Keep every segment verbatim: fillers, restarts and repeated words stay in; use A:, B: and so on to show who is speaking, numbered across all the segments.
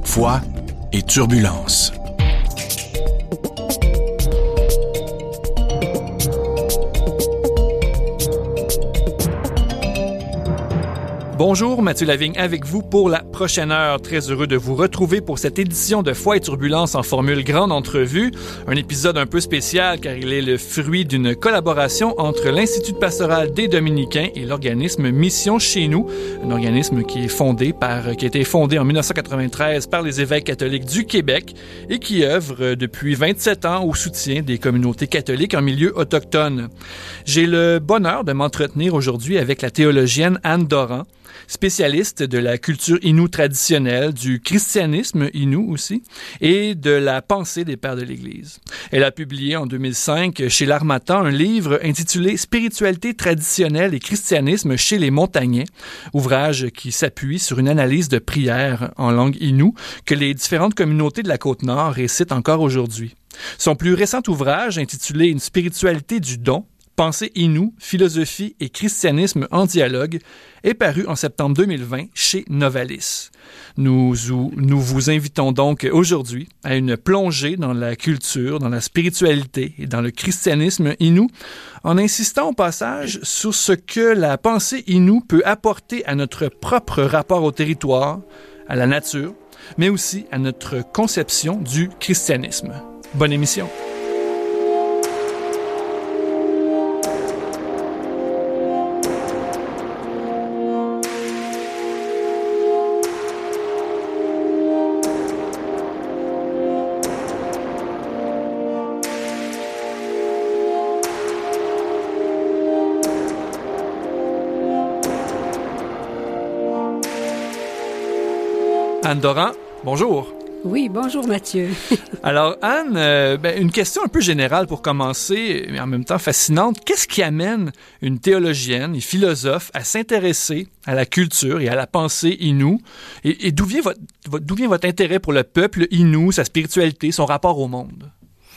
A: foi et turbulence.
B: Bonjour, Mathieu Lavigne avec vous pour la prochaine heure. Très heureux de vous retrouver pour cette édition de Foi et Turbulence en formule grande entrevue. Un épisode un peu spécial car il est le fruit d'une collaboration entre l'Institut pastoral des Dominicains et l'organisme Mission Chez Nous, un organisme qui est fondé par, qui a été fondé en dix-neuf cent quatre-vingt-treize par les évêques catholiques du Québec et qui œuvre depuis vingt-sept ans au soutien des communautés catholiques en milieu autochtone. J'ai le bonheur de m'entretenir aujourd'hui avec la théologienne Anne Doran, spécialiste de la culture Innu traditionnelle, du christianisme Innu aussi, et de la pensée des pères de l'Église. Elle a publié en deux mille cinq chez l'Harmattan un livre intitulé « Spiritualité traditionnelle et christianisme chez les montagnais », ouvrage qui s'appuie sur une analyse de prières en langue Innu que les différentes communautés de la Côte-Nord récitent encore aujourd'hui. Son plus récent ouvrage, intitulé « Une spiritualité du don », Pensée Innu, philosophie et christianisme en dialogue, est paru en septembre deux mille vingt chez Novalis. Nous, nous vous invitons donc aujourd'hui à une plongée dans la culture, dans la spiritualité et dans le christianisme Innu, en insistant au passage sur ce que la pensée Innu peut apporter à notre propre rapport au territoire, à la nature, mais aussi à notre conception du christianisme. Bonne émission! Anne Doran, bonjour.
C: Oui, bonjour Mathieu.
B: Alors Anne, euh, ben, une question un peu générale pour commencer, mais en même temps fascinante. Qu'est-ce qui amène une théologienne et philosophe à s'intéresser à la culture et à la pensée Innu? Et, et d'où vient votre, votre, d'où vient votre intérêt pour le peuple Innu, sa spiritualité, son rapport au monde?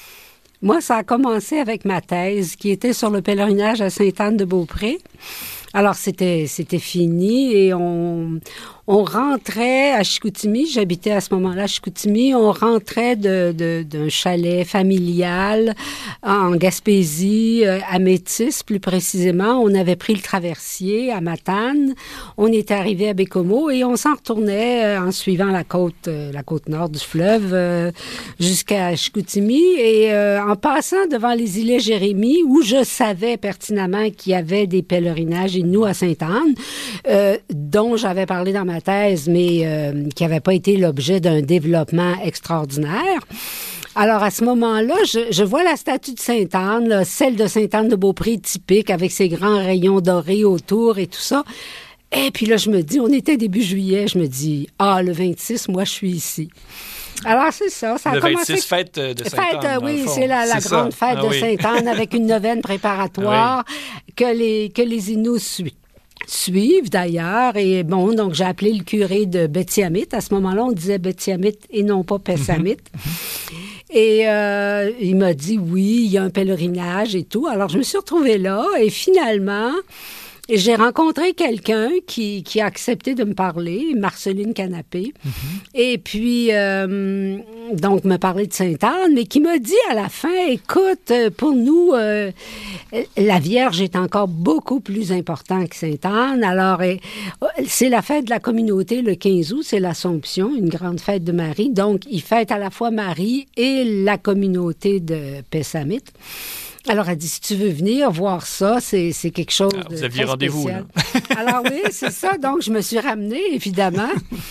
C: Moi, ça a commencé avec ma thèse qui était sur le pèlerinage à Sainte-Anne-de-Beaupré. Alors, c'était, c'était fini et on, on rentrait à Chicoutimi. J'habitais à ce moment-là à Chicoutimi. On rentrait de, de, d'un chalet familial en Gaspésie, à Métis plus précisément. On avait pris le traversier à Matane. On était arrivé à Bécomo et on s'en retournait en suivant la côte, la côte nord du fleuve jusqu'à Chicoutimi. Et euh, en passant devant les îlets Jérémie, où je savais pertinemment qu'il y avait des pèlerinages Innu à Sainte-Anne, euh, dont j'avais parlé dans ma thèse, mais euh, qui n'avait pas été l'objet d'un développement extraordinaire. Alors, à ce moment-là, je, je vois la statue de Sainte-Anne, là, celle de Sainte-Anne-de-Beaupré typique, avec ses grands rayons dorés autour et tout ça. Et puis là, je me dis, on était début juillet, je me dis, ah, le vingt-six, moi, je suis ici. Alors, c'est ça. Ça a
B: le
C: commencé...
B: vingt-six, fête de Sainte-Anne.
C: Fête, oui, c'est la, la
B: c'est
C: grande
B: ça.
C: fête
B: ah,
C: de
B: oui.
C: Sainte-Anne avec une neuvaine préparatoire
B: oui.
C: que les, que les Innus suivent. suivent d'ailleurs. Et bon, donc j'ai appelé le curé de Betty-Amit. À ce moment-là, on disait Betty-Amit et non pas Pessamit. Mm-hmm. Et euh, il m'a dit, oui, il y a un pèlerinage et tout. Alors, je me suis retrouvée là et finalement... Et j'ai rencontré quelqu'un qui, qui a accepté de me parler, Marceline Canapé, mm-hmm. et puis, euh, donc, me parler de Sainte-Anne, mais qui m'a dit à la fin, écoute, pour nous, euh, la Vierge est encore beaucoup plus importante que Sainte-Anne. Alors, et, c'est la fête de la communauté le quinze août, c'est l'Assomption, une grande fête de Marie. Donc, il fête à la fois Marie et la communauté de Pessamit. Alors, elle dit, si tu veux venir voir ça, c'est, c'est quelque chose
B: Alors,
C: de
B: vous aviez
C: très
B: rendez-vous,
C: spécial.
B: là.
C: Alors oui, c'est ça. Donc, je me suis ramenée, évidemment.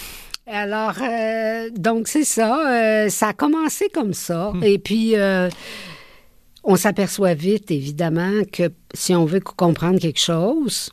C: Alors, euh, donc, c'est ça. Euh, ça a commencé comme ça. Hmm. Et puis, euh, on s'aperçoit vite, évidemment, que si on veut comprendre quelque chose,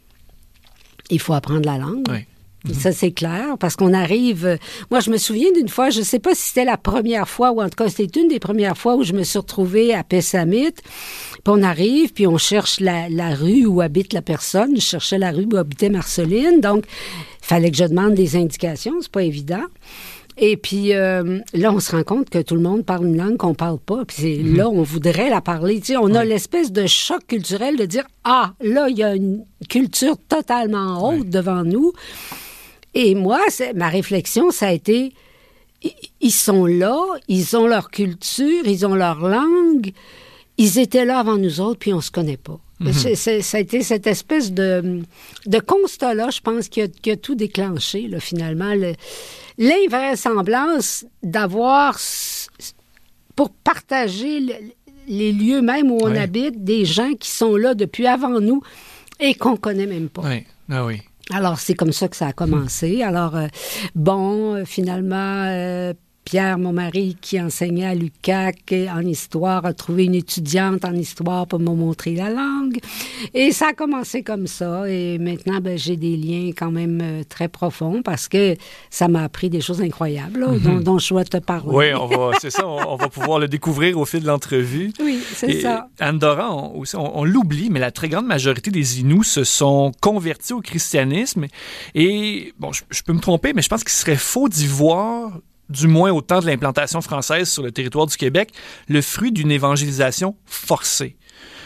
C: il faut apprendre la langue.
B: Oui.
C: Mm-hmm. Ça, c'est clair, parce qu'on arrive... Moi, je me souviens d'une fois, je ne sais pas si c'était la première fois, ou en tout cas, c'était une des premières fois où je me suis retrouvée à Pessamit. Puis on arrive, puis on cherche la, la rue où habite la personne. Je cherchais la rue où habitait Marceline, donc il fallait que je demande des indications, c'est pas évident. Et puis euh, là, on se rend compte que tout le monde parle une langue qu'on parle pas. Puis c'est, mmh. là, on voudrait la parler. Tu sais, on oui. a l'espèce de choc culturel de dire « Ah, là, il y a une culture totalement haute oui. devant nous. » Et moi, c'est, ma réflexion, ça a été ils, ils sont là, ils ont leur culture, ils ont leur langue. Ils étaient là avant nous autres, puis on se connaît pas. Mm-hmm. C'est, c'est, ça a été cette espèce de, de constat-là, je pense, qui a, qui a tout déclenché, là, finalement. Le, l'invraisemblance d'avoir, pour partager le, les lieux même où on oui. habite, des gens qui sont là depuis avant nous et qu'on connaît même pas.
B: Oui, ah oui.
C: Alors, c'est comme ça que ça a commencé. Alors, euh, bon, euh, finalement... Euh, Pierre, mon mari, qui enseignait à l'U Q A C en histoire, a trouvé une étudiante en histoire pour me montrer la langue. Et ça a commencé comme ça. Et maintenant, ben, j'ai des liens quand même euh, très profonds parce que ça m'a appris des choses incroyables là, mm-hmm. dont, dont je souhaite te parler.
B: Oui, on va, c'est ça. On, on va pouvoir le découvrir au fil de l'entrevue.
C: Oui, c'est et, ça.
B: Anne Doran, on, aussi, on, on l'oublie, mais la très grande majorité des Inuits se sont convertis au christianisme. Et, bon, je, je peux me tromper, mais je pense qu'il serait faux d'y voir... du moins au temps de l'implantation française sur le territoire du Québec, le fruit d'une évangélisation forcée.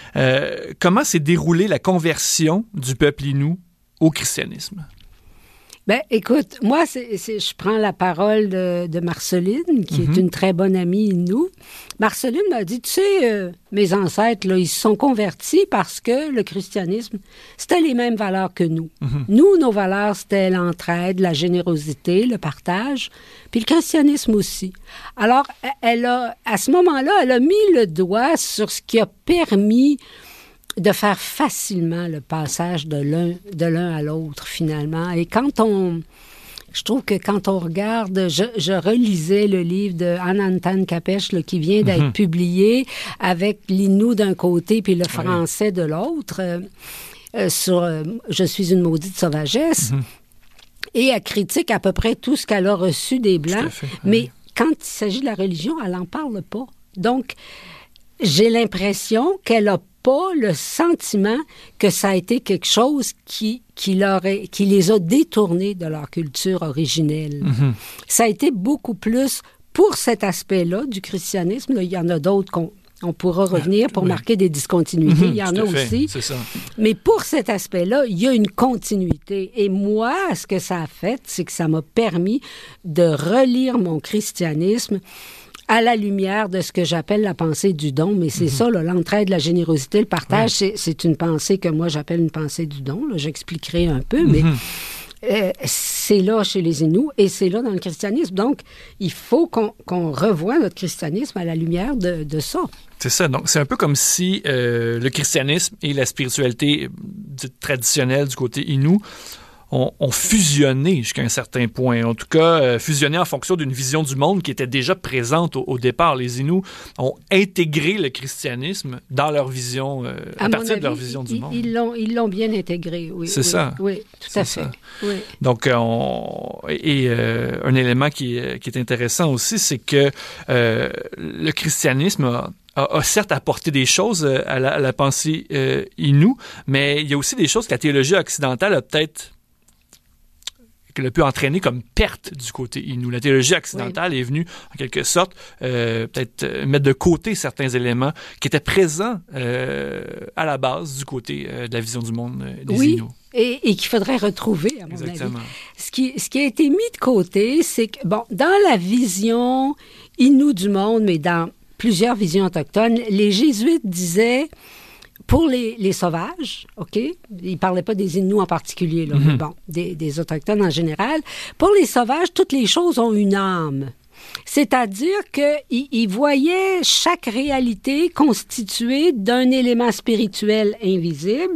B: Euh, comment s'est déroulée la conversion du peuple Innu au christianisme?
C: Ben, écoute, moi, c'est, c'est, je prends la parole de, de Marceline, qui mm-hmm. est une très bonne amie Innu. Marceline m'a dit, tu sais, euh, mes ancêtres, là, ils se sont convertis parce que le christianisme, c'était les mêmes valeurs que nous. Mm-hmm. Nous, nos valeurs, c'était l'entraide, la générosité, le partage, puis le christianisme aussi. Alors, elle a, à ce moment-là, elle a mis le doigt sur ce qui a permis de faire facilement le passage de l'un, de l'un à l'autre, finalement. Et quand on... Je trouve que quand on regarde... Je, je relisais le livre de Anantan Kapesh, là, qui vient d'être mm-hmm. publié, avec l'Innu d'un côté puis le français oui. de l'autre, euh, euh, sur euh, « Je suis une maudite sauvagesse mm-hmm. ». Et elle critique à peu près tout ce qu'elle a reçu des Blancs. Fait, oui. Mais quand il s'agit de la religion, elle n'en parle pas. Donc, j'ai l'impression qu'elle a pas le sentiment que ça a été quelque chose qui, qui, leur est, qui les a détournés de leur culture originelle. Mm-hmm. Ça a été beaucoup plus pour cet aspect-là du christianisme. Là, il y en a d'autres qu'on on pourra revenir pour oui. marquer des discontinuités. Mm-hmm, il y en a aussi.
B: C'est ça.
C: Mais pour cet aspect-là, il y a une continuité. Et moi, ce que ça a fait, c'est que ça m'a permis de relire mon christianisme à la lumière de ce que j'appelle la pensée du don, mais c'est mm-hmm. ça, là, l'entraide, la générosité, le partage, oui. c'est, c'est une pensée que moi j'appelle une pensée du don. Là, j'expliquerai un peu, mm-hmm. mais euh, c'est là chez les Inuits et c'est là dans le christianisme. Donc, il faut qu'on, qu'on revoie notre christianisme à la lumière de, de ça.
B: C'est ça. Donc, c'est un peu comme si euh, le christianisme et la spiritualité dite traditionnelle du côté Innu ont, ont fusionné jusqu'à un certain point. En tout cas, euh, fusionné en fonction d'une vision du monde qui était déjà présente au, au départ. Les Inuits ont intégré le christianisme dans leur vision, euh, à, à partir avis, de leur vision
C: ils,
B: du monde.
C: Ils l'ont, ils l'ont bien intégré, oui.
B: C'est
C: oui,
B: ça.
C: Oui, tout
B: c'est
C: à
B: ça.
C: fait. Oui.
B: Donc, on, et euh, un élément qui, qui est intéressant aussi, c'est que euh, le christianisme a A, a certes apporté des choses à la, à la pensée euh, Innu, mais il y a aussi des choses que la théologie occidentale a peut-être qu'elle a pu entraîner comme perte du côté Innu. La théologie occidentale oui. est venue, en quelque sorte, euh, peut-être euh, mettre de côté certains éléments qui étaient présents euh, à la base du côté euh, de la vision du monde euh, des
C: oui.
B: Inuits.
C: Et, et qu'il faudrait retrouver, à mon
B: Exactement.
C: avis. Ce qui, ce qui a été mis de côté, c'est que, bon, dans la vision Innu du monde, mais dans plusieurs visions autochtones, les Jésuites disaient, pour les, les sauvages, OK? Ils ne parlaient pas des Inuits en particulier, là, mm-hmm. mais bon, des, des Autochtones en général. Pour les sauvages, toutes les choses ont une âme. C'est-à-dire qu'ils ils voyaient chaque réalité constituée d'un élément spirituel invisible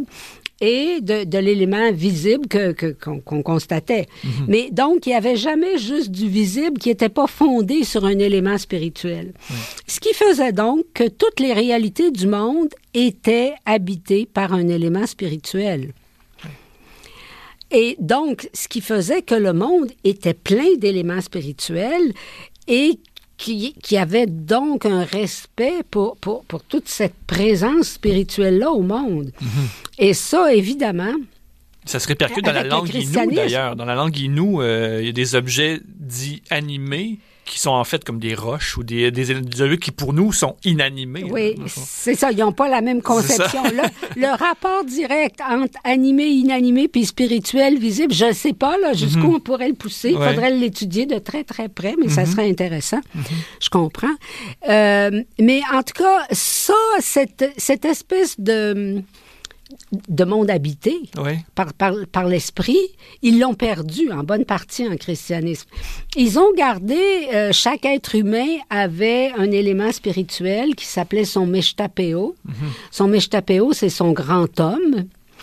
C: et de, de l'élément visible que, que, qu'on, qu'on constatait. Mm-hmm. Mais donc, il n'y avait jamais juste du visible qui n'était pas fondé sur un élément spirituel. Mm. Ce qui faisait donc que toutes les réalités du monde étaient habitées par un élément spirituel. Mm. Et donc, ce qui faisait que le monde était plein d'éléments spirituels et Qui, qui avait donc un respect pour, pour, pour toute cette présence spirituelle-là au monde. Mm-hmm. Et ça, évidemment...
B: Ça se répercute dans la langue Innu, d'ailleurs. Dans la langue Innu, euh, il y a des objets dits animés qui sont en fait comme des roches ou des, des, des objets qui, pour nous, sont inanimés.
C: Oui, là, c'est ça. Ils n'ont pas la même conception. Le, le rapport direct entre animé, inanimé, puis spirituel, visible, je ne sais pas là, jusqu'où mm-hmm. on pourrait le pousser. Il ouais. faudrait l'étudier de très, très près, mais mm-hmm. ça serait intéressant. Mm-hmm. Je comprends. Euh, mais en tout cas, ça, cette, cette espèce de... de monde habité oui. par, par, par l'esprit, ils l'ont perdu en bonne partie en christianisme. Ils ont gardé, euh, chaque être humain avait un élément spirituel qui s'appelait son Meshtapeo. Mm-hmm. Son Meshtapeo, c'est son grand homme.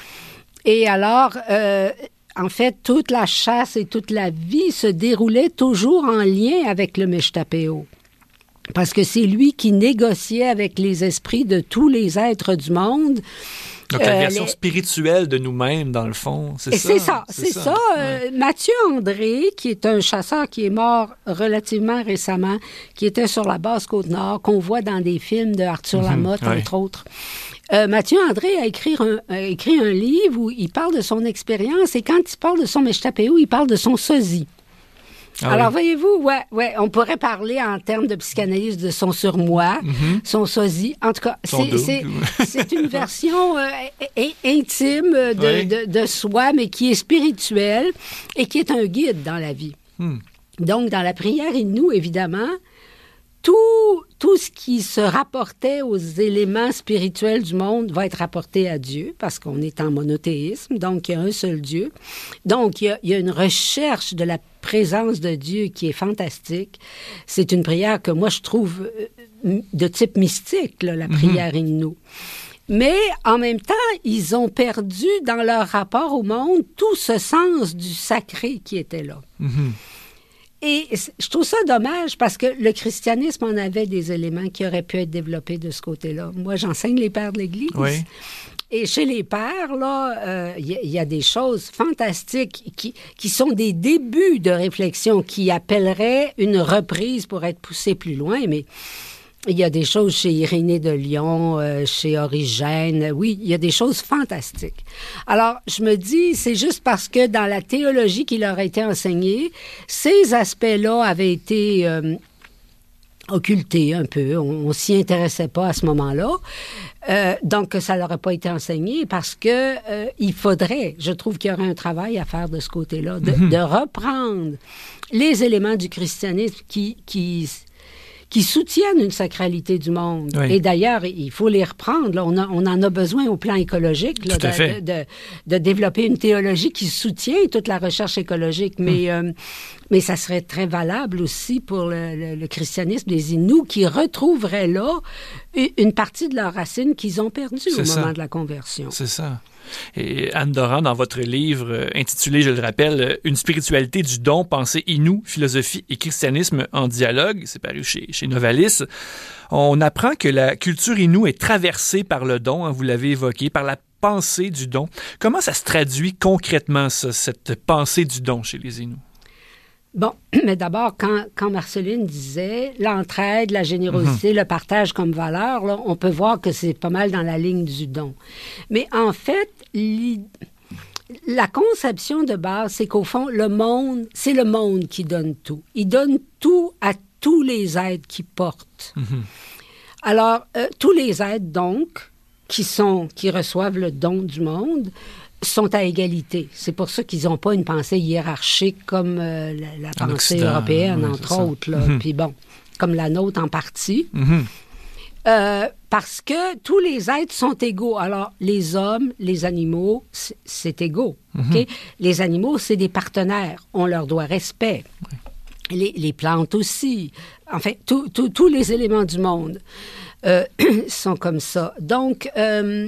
C: Et alors, euh, en fait, toute la chasse et toute la vie se déroulait toujours en lien avec le Meshtapeo. Parce que c'est lui qui négociait avec les esprits de tous les êtres du monde.
B: Donc, la version euh, les... spirituelle de nous-mêmes, dans le fond, c'est
C: et
B: ça.
C: C'est ça, c'est, c'est ça. ça.
B: Ouais.
C: Euh, Mathieu André, qui est un chasseur qui est mort relativement récemment, qui était sur la basse Côte-Nord, qu'on voit dans des films de Arthur mm-hmm, Lamotte, ouais. entre autres. Euh, Mathieu André a écrit, un, a écrit un livre où il parle de son expérience, et quand il parle de son Meshtapeo, il parle de son sosie. Ah Alors, oui. voyez-vous, ouais, ouais, on pourrait parler en termes de psychanalyse de son surmoi, mm-hmm. son sosie. En tout cas, c'est, c'est, c'est une version euh, intime de, oui. de, de soi, mais qui est spirituelle et qui est un guide dans la vie. Mm. Donc, dans la prière Innu, évidemment, tout, tout ce qui se rapportait aux éléments spirituels du monde va être rapporté à Dieu, parce qu'on est en monothéisme, donc il y a un seul Dieu. Donc, il y a, il y a une recherche de la présence de Dieu qui est fantastique. C'est une prière que moi, je trouve de type mystique, là, la prière mm-hmm. Innu. Mais en même temps, ils ont perdu dans leur rapport au monde tout ce sens du sacré qui était là. Mm-hmm. Et je trouve ça dommage parce que le christianisme en avait des éléments qui auraient pu être développés de ce côté-là. Moi, j'enseigne les pères de l'Église. Oui. Et chez les pères, là, il euh, y, y a des choses fantastiques qui, qui sont des débuts de réflexion qui appelleraient une reprise pour être poussée plus loin, mais il y a des choses chez Irénée de Lyon, euh, chez Origène. Oui, il y a des choses fantastiques. Alors, je me dis, c'est juste parce que dans la théologie qui leur a été enseignée, ces aspects-là avaient été euh, occultés un peu. On, on s'y intéressait pas à ce moment-là. Euh, donc, ça leur a pas été enseigné parce que euh, il faudrait, je trouve qu'il y aurait un travail à faire de ce côté-là, de, mm-hmm. de reprendre les éléments du christianisme qui... qui qui soutiennent une sacralité du monde. Oui. Et d'ailleurs, il faut les reprendre. Là. On, a, on en a besoin au plan écologique là, de, de, de, de développer une théologie qui soutient toute la recherche écologique. Mais, hum. euh, mais ça serait très valable aussi pour le, le, le christianisme des Inuits qui retrouveraient là une partie de leurs racines qu'ils ont perdues au moment ça. de la conversion.
B: C'est ça. Et Anne Doran, dans votre livre intitulé, je le rappelle, « Une spiritualité du don, pensée Innu, philosophie et christianisme en dialogue », c'est paru chez, chez Novalis, on apprend que la culture Innu est traversée par le don, hein, vous l'avez évoqué, par la pensée du don. Comment ça se traduit concrètement, ça, cette pensée du don chez les Inuits?
C: Bon, mais d'abord, quand, quand Marceline disait l'entraide, la générosité, mm-hmm. le partage comme valeur, là, on peut voir que c'est pas mal dans la ligne du don. Mais en fait, la conception de base, c'est qu'au fond, le monde, c'est le monde qui donne tout. Il donne tout à tous les êtres qui portent. Mm-hmm. Alors, euh, tous les êtres, donc, qui sont, qui reçoivent le don du monde, sont à égalité. C'est pour ça qu'ils n'ont pas une pensée hiérarchique comme euh, la, la pensée européenne, oui, entre autres. Là. Mm-hmm. Puis bon, comme la nôtre en partie. Mm-hmm. Euh, parce que tous les êtres sont égaux. Alors, les hommes, les animaux, c'est, c'est égaux. Mm-hmm. Okay? Les animaux, c'est des partenaires. On leur doit respect. Oui. Les, les plantes aussi. Enfin, tous les éléments du monde euh, sont comme ça. Donc... Euh,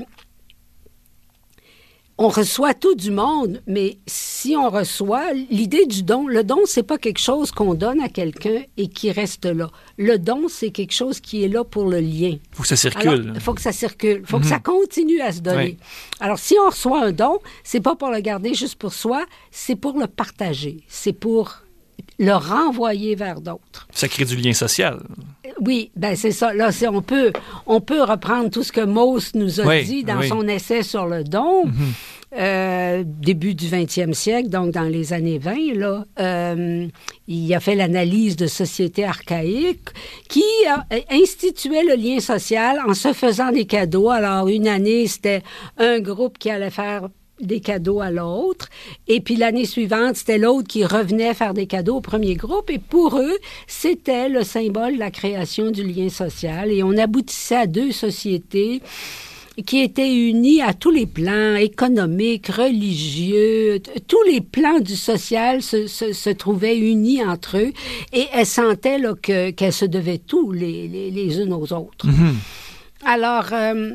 C: on reçoit tout du monde, mais si on reçoit, l'idée du don, le don, c'est pas quelque chose qu'on donne à quelqu'un et qui reste là. Le don, c'est quelque chose qui est là pour le lien.
B: Il faut que ça circule.
C: Il faut que ça circule. Il faut mm-hmm. que ça continue à se donner. Oui. Alors, si on reçoit un don, c'est pas pour le garder juste pour soi, c'est pour le partager. C'est pour le renvoyer vers d'autres.
B: Ça crée du lien social.
C: Oui, ben c'est ça. Là, c'est, on, peut, on peut reprendre tout ce que Mauss nous a oui, dit dans oui. son essai sur le don. Mm-hmm. euh, début du vingtième siècle, donc dans les années vingt, là, euh, il a fait l'analyse de sociétés archaïques qui a, instituait le lien social en se faisant des cadeaux. Alors, une année, c'était un groupe qui allait faire des cadeaux à l'autre. Et puis l'année suivante, c'était l'autre qui revenait faire des cadeaux au premier groupe. Et pour eux, c'était le symbole de la création du lien social. Et on aboutissait à deux sociétés qui étaient unies à tous les plans, économiques, religieux, t- tous les plans du social se, se, se trouvaient unis entre eux. Et elles sentaient là, que, qu'elles se devaient tout les, les, les unes aux autres. Mm-hmm. Alors... Euh,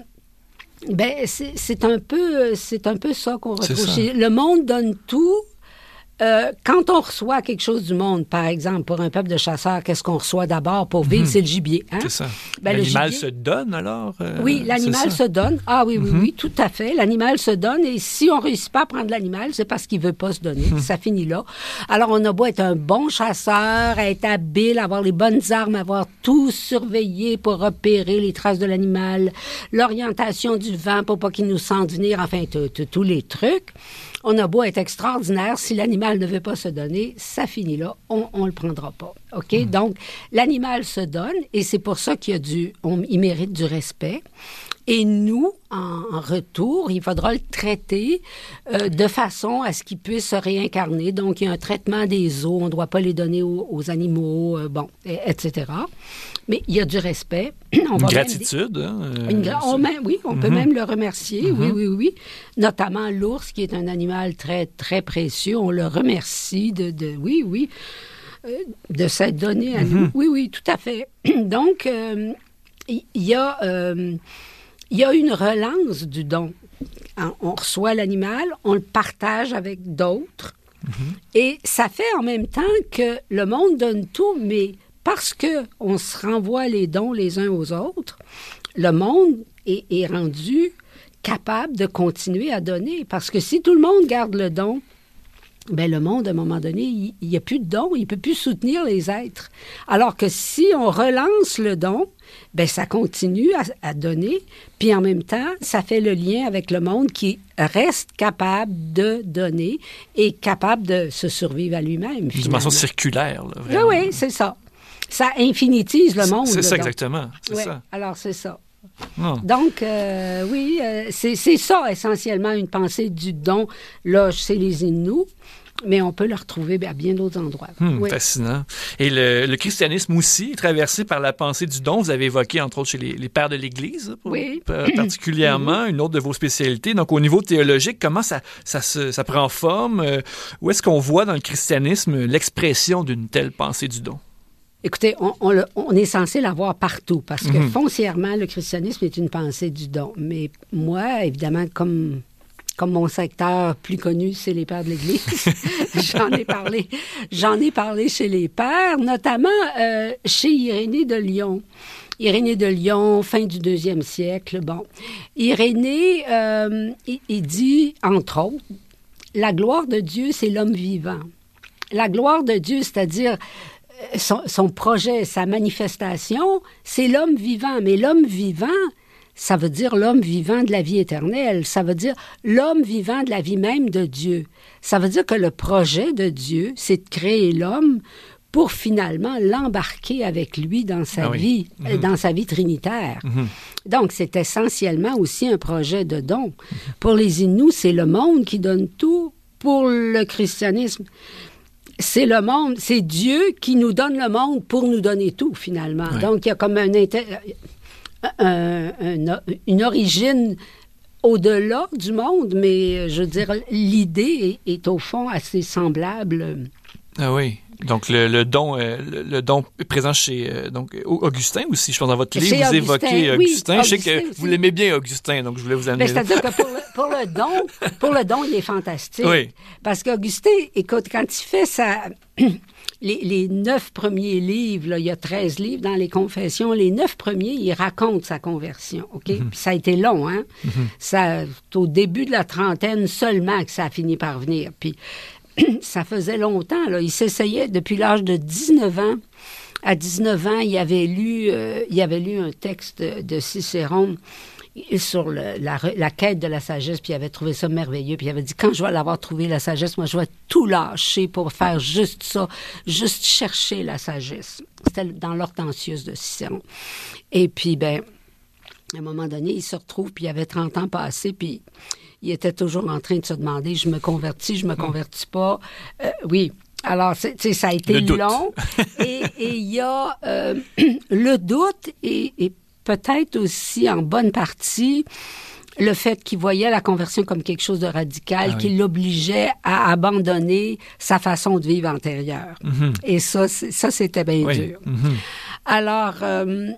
C: Ben, c'est, c'est un peu, c'est un peu ça qu'on retrouve.
B: Ça.
C: Chez, le monde donne tout. Euh, quand on reçoit quelque chose du monde, par exemple, pour un peuple de chasseurs, qu'est-ce qu'on reçoit d'abord pour vivre? Mm-hmm. C'est le gibier. Hein?
B: C'est ça.
C: Ben,
B: l'animal
C: gibier,
B: se donne, alors? Euh,
C: oui, l'animal se donne. Ah oui, oui,
B: mm-hmm.
C: oui, tout à fait. L'animal se donne et si on ne réussit pas à prendre l'animal, c'est parce qu'il ne veut pas se donner. Mm-hmm. Ça finit là. Alors, on a beau être un bon chasseur, être habile, avoir les bonnes armes, avoir tout surveillé pour repérer les traces de l'animal, l'orientation du vent pour pas qu'il nous sente venir, enfin, tous les trucs. On a beau être extraordinaire, si l'animal ne veut pas se donner, ça finit là, on ne le prendra pas. OK? Mmh. Donc, l'animal se donne et c'est pour ça qu'il y a du, on, il mérite du respect. Et nous, en, en retour, il faudra le traiter euh, de façon à ce qu'il puisse se réincarner. Donc, il y a un traitement des os, on ne doit pas les donner aux, aux animaux, euh, bon, et, et cetera. Mais il y a du respect. On
B: une
C: va
B: gratitude. Même,
C: hein, une gra- on même, oui, on mm-hmm. peut même le remercier, mm-hmm. oui, oui, oui. Notamment l'ours, qui est un animal très, très précieux. On le remercie de, de oui, oui, euh, de s'être donné à mm-hmm. nous. Oui, oui, tout à fait. Donc, euh, il y a... Euh, Il y a une relance du don. On reçoit l'animal, on le partage avec d'autres. Mm-hmm. Et ça fait en même temps que le monde donne tout, mais parce qu'on se renvoie les dons les uns aux autres, le monde est, est rendu capable de continuer à donner. Parce que si tout le monde garde le don, bien, le monde, à un moment donné, il n'y a plus de don, il ne peut plus soutenir les êtres. Alors que si on relance le don, bien, ça continue à, à donner, puis en même temps, ça fait le lien avec le monde qui reste capable de donner et capable de se survivre à lui-même. Une
B: dimension circulaire, là,
C: vraiment. Oui, oui, c'est ça. Ça infinitise le monde.
B: C'est ça,
C: don.
B: Exactement. C'est
C: ouais,
B: ça.
C: Alors, c'est ça.
B: Non.
C: Donc, euh, oui, euh, c'est, c'est ça, essentiellement, une pensée du don, là, chez les Inuits, mais on peut le retrouver à bien d'autres endroits.
B: Hum,
C: oui.
B: Fascinant. Et le, le christianisme aussi est traversé par la pensée du don. Vous avez évoqué, entre autres, chez les, les pères de l'Église, pour,
C: oui.
B: particulièrement, une autre de vos spécialités. Donc, au niveau théologique, comment ça, ça, se, ça prend forme? Euh, où est-ce qu'on voit dans le christianisme l'expression d'une telle pensée du don?
C: Écoutez, on, on, le, on est censé l'avoir partout parce que mm-hmm. foncièrement, le christianisme est une pensée du don. Mais moi, évidemment, comme, comme mon secteur plus connu, c'est les pères de l'Église, j'en ai parlé. J'en ai parlé chez les pères, notamment euh, chez Irénée de Lyon. Irénée de Lyon, fin du deuxième siècle. Bon, Irénée, euh, il, il dit, entre autres, la gloire de Dieu, c'est l'homme vivant. La gloire de Dieu, c'est-à-dire Son, son projet, sa manifestation, c'est l'homme vivant. Mais l'homme vivant, ça veut dire l'homme vivant de la vie éternelle. Ça veut dire l'homme vivant de la vie même de Dieu. Ça veut dire que le projet de Dieu, c'est de créer l'homme pour finalement l'embarquer avec lui dans sa ah oui. vie, mmh. dans sa vie trinitaire. Mmh. Donc, c'est essentiellement aussi un projet de don. Mmh. Pour les Inuits, c'est le monde qui donne tout. Pour le christianisme, c'est le monde, c'est Dieu qui nous donne le monde pour nous donner tout, finalement. Oui. Donc, il y a comme un, un, un, une origine au-delà du monde, mais je veux dire, l'idée est, est au fond assez semblable.
B: Ah oui. Donc, le, le don euh, le, le don présent chez euh, donc, Augustin aussi. Je pense dans votre livre,
C: chez
B: vous
C: Augustin,
B: évoquez
C: oui,
B: Augustin.
C: Augustin.
B: Je sais que
C: aussi.
B: Vous l'aimez bien, Augustin, donc je voulais vous amener
C: Mais c'est-à-dire que pour le, pour le don, pour le don, il est fantastique.
B: Oui.
C: Parce qu'Augustin, écoute, quand il fait sa... Les, les neuf premiers livres, là, il y a treize livres dans les confessions, les neuf premiers, il raconte sa conversion, OK? Mm-hmm. Puis ça a été long, hein? Mm-hmm. Ça, au début de la trentaine seulement que ça a fini par venir. Puis ça faisait longtemps, là. Il s'essayait depuis l'âge de dix-neuf ans. À dix-neuf ans, il avait lu, euh, il avait lu un texte de Cicéron. sur le, la, la quête de la sagesse, puis il avait trouvé ça merveilleux, puis il avait dit, quand je vais l'avoir trouvé, la sagesse, moi, je vais tout lâcher pour faire juste ça, juste chercher la sagesse. C'était dans l'Hortensius de Cicéron. Et puis, ben, à un moment donné, il se retrouve, puis il avait trente ans passés, puis il était toujours en train de se demander, je me convertis, je me convertis pas. Euh, oui. Alors, tu sais, ça a été long. et il y a euh, le doute et, et peut-être aussi, en bonne partie, le fait qu'il voyait la conversion comme quelque chose de radical, ah oui. qui l'obligeait à abandonner sa façon de vivre antérieure. Mm-hmm. Et ça, ça c'était bien oui. dur. Mm-hmm. Alors, euh,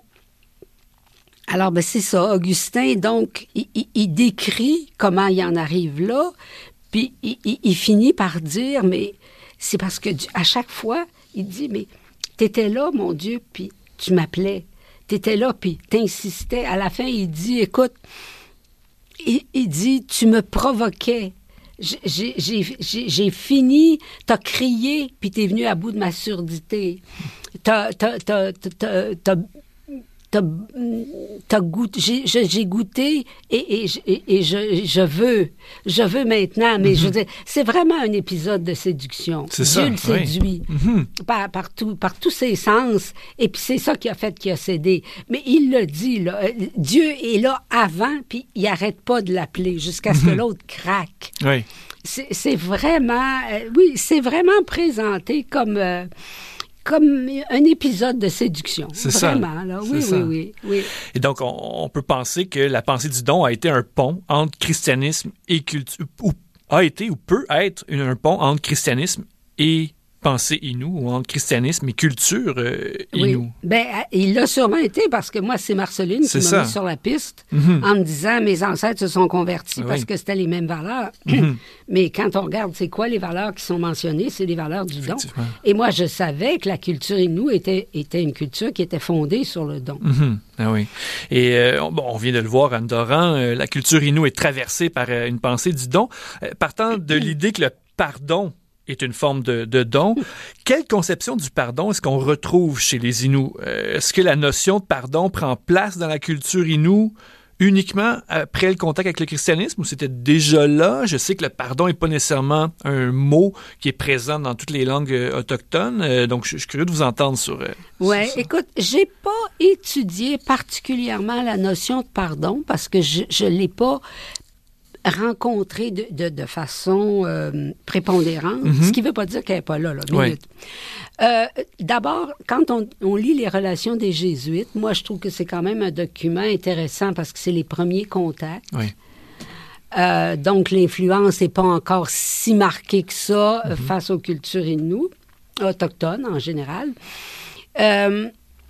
C: alors ben c'est ça. Augustin, donc, il, il, il décrit comment il en arrive là, puis il, il, il finit par dire, mais c'est parce que à chaque fois, il dit, mais t'étais là, mon Dieu, puis tu m'appelais. T'étais là, puis t'insistais. À la fin, il dit, écoute, il, il dit, tu me provoquais. J'ai, j'ai, j'ai, j'ai fini, t'as crié, puis t'es venu à bout de ma surdité. T'as, t'as, t'as, t'as, t'as, t'as, t'as goûté, j'ai, j'ai goûté et, et, et, et je, je veux, je veux maintenant. Mais mm-hmm. je veux dire, c'est vraiment un épisode de séduction.
B: C'est
C: Dieu
B: ça,
C: le séduit
B: oui. mm-hmm.
C: par, par, tout, par tous ses sens. Et puis c'est ça qui a fait qu'il a cédé. Mais il le dit, là, Dieu est là avant, puis il n'arrête pas de l'appeler jusqu'à ce mm-hmm. que l'autre craque.
B: Oui.
C: C'est, c'est vraiment, euh, oui, c'est vraiment présenté comme... Euh, comme un épisode de séduction.
B: C'est
C: Vraiment,
B: ça.
C: là.
B: C'est
C: Oui,
B: ça.
C: oui, oui, oui.
B: Et donc, on, on peut penser que la pensée du don a été un pont entre christianisme et culture, ou a été ou peut être un pont entre christianisme et pensée Innu, ou entre christianisme et culture euh, Innu. Oui.
C: Bien, il l'a sûrement été parce que moi, c'est Marceline c'est qui m'a ça. mis sur la piste mm-hmm. en me disant mes ancêtres se sont convertis oui. parce que c'était les mêmes valeurs. Mm-hmm. Mais quand on regarde, c'est quoi les valeurs qui sont mentionnées? C'est les valeurs du don. Et moi, je savais que la culture Innu était, était une culture qui était fondée sur le don.
B: Mm-hmm. Ah oui. Et euh, bon, on vient de le voir, Anne Doran, euh, la culture Innu est traversée par euh, une pensée du don. Euh, partant de l'idée que le pardon est une forme de, de don. Quelle conception du pardon est-ce qu'on retrouve chez les Inuits? Euh, est-ce que la notion de pardon prend place dans la culture Innu uniquement après le contact avec le christianisme ou c'était déjà là? Je sais que le pardon n'est pas nécessairement un mot qui est présent dans toutes les langues euh, autochtones, euh, donc je, je suis curieux de vous entendre sur, euh,
C: ouais,
B: sur ça.
C: Écoute, j'ai pas étudié particulièrement la notion de pardon parce que je ne l'ai pas rencontrée de, de, de façon euh, prépondérante, mm-hmm. ce qui ne veut pas dire qu'elle n'est pas là, là, minute. Oui. Euh, d'abord, quand on, on lit les relations des Jésuites, moi, je trouve que c'est quand même un document intéressant parce que c'est les premiers contacts.
B: Oui.
C: Euh, donc, l'influence n'est pas encore si marquée que ça mm-hmm. face aux cultures Innu, autochtones en général. Euh,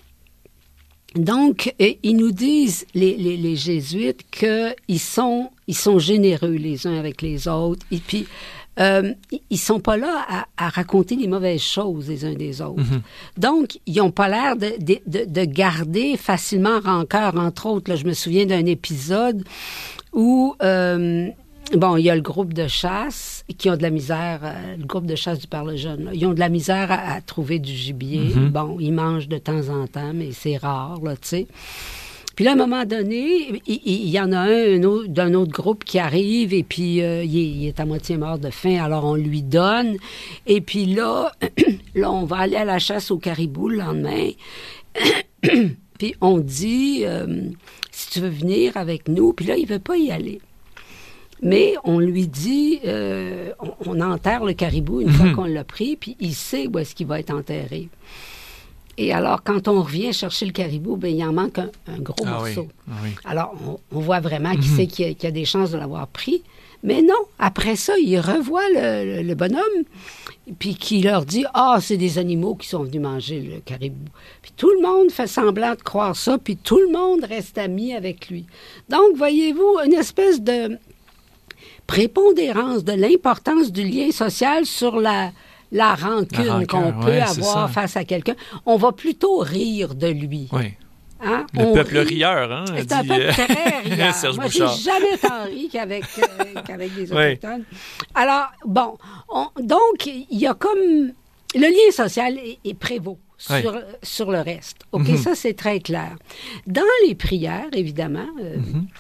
C: Donc, ils nous disent, les, les, les Jésuites, qu'ils sont, ils sont généreux les uns avec les autres. Et puis, euh, ils sont pas là à, à raconter les mauvaises choses les uns des autres. Mm-hmm. Donc, ils n'ont pas l'air de, de, de, de garder facilement rancœur. Entre autres, là, je me souviens d'un épisode où... Euh, Bon, il y a le groupe de chasse qui ont de la misère, euh, le groupe de chasse du Parle-Jeune, là, ils ont de la misère à, à trouver du gibier. Mm-hmm. Bon, ils mangent de temps en temps, mais c'est rare, là, tu sais. Puis là, à un moment donné, il, il, il y en a un, un autre, d'un autre groupe qui arrive et puis euh, il, est, il est à moitié mort de faim, alors on lui donne. Et puis là, là, on va aller à la chasse au caribou le lendemain. Puis on dit, euh, si tu veux venir avec nous, puis là, il veut pas y aller. Mais on lui dit, euh, on, on enterre le caribou une mm-hmm. fois qu'on l'a pris, puis il sait où est-ce qu'il va être enterré. Et alors, quand on revient chercher le caribou, bien, il en manque un, un gros
B: ah
C: morceau.
B: Oui, ah oui.
C: Alors, on, on voit vraiment qu'il
B: mm-hmm.
C: sait qu'il y, a, qu'il y a des chances de l'avoir pris. Mais non, après ça, il revoit le, le, le bonhomme, puis qui leur dit « Ah, c'est des animaux qui sont venus manger le caribou. » Puis tout le monde fait semblant de croire ça, puis tout le monde reste ami avec lui. Donc, voyez-vous, une espèce de prépondérance de l'importance du lien social sur la, la rancune la rancœur, qu'on peut ouais, avoir face à quelqu'un. On va plutôt rire de lui.
B: Oui.
C: Hein?
B: Le
C: On
B: peuple
C: rit.
B: rieur, hein?
C: C'est
B: dit,
C: un peuple très rieur.
B: Serge
C: Moi,
B: Bouchard.
C: j'ai jamais tant ri qu'avec, euh, qu'avec des Autochtones.
B: Oui.
C: Alors, bon, on, donc, il y a comme... Le lien social est, est prévaut sur, oui. sur le reste. OK, mm-hmm. ça, c'est très clair. Dans les prières, évidemment... Euh, mm-hmm.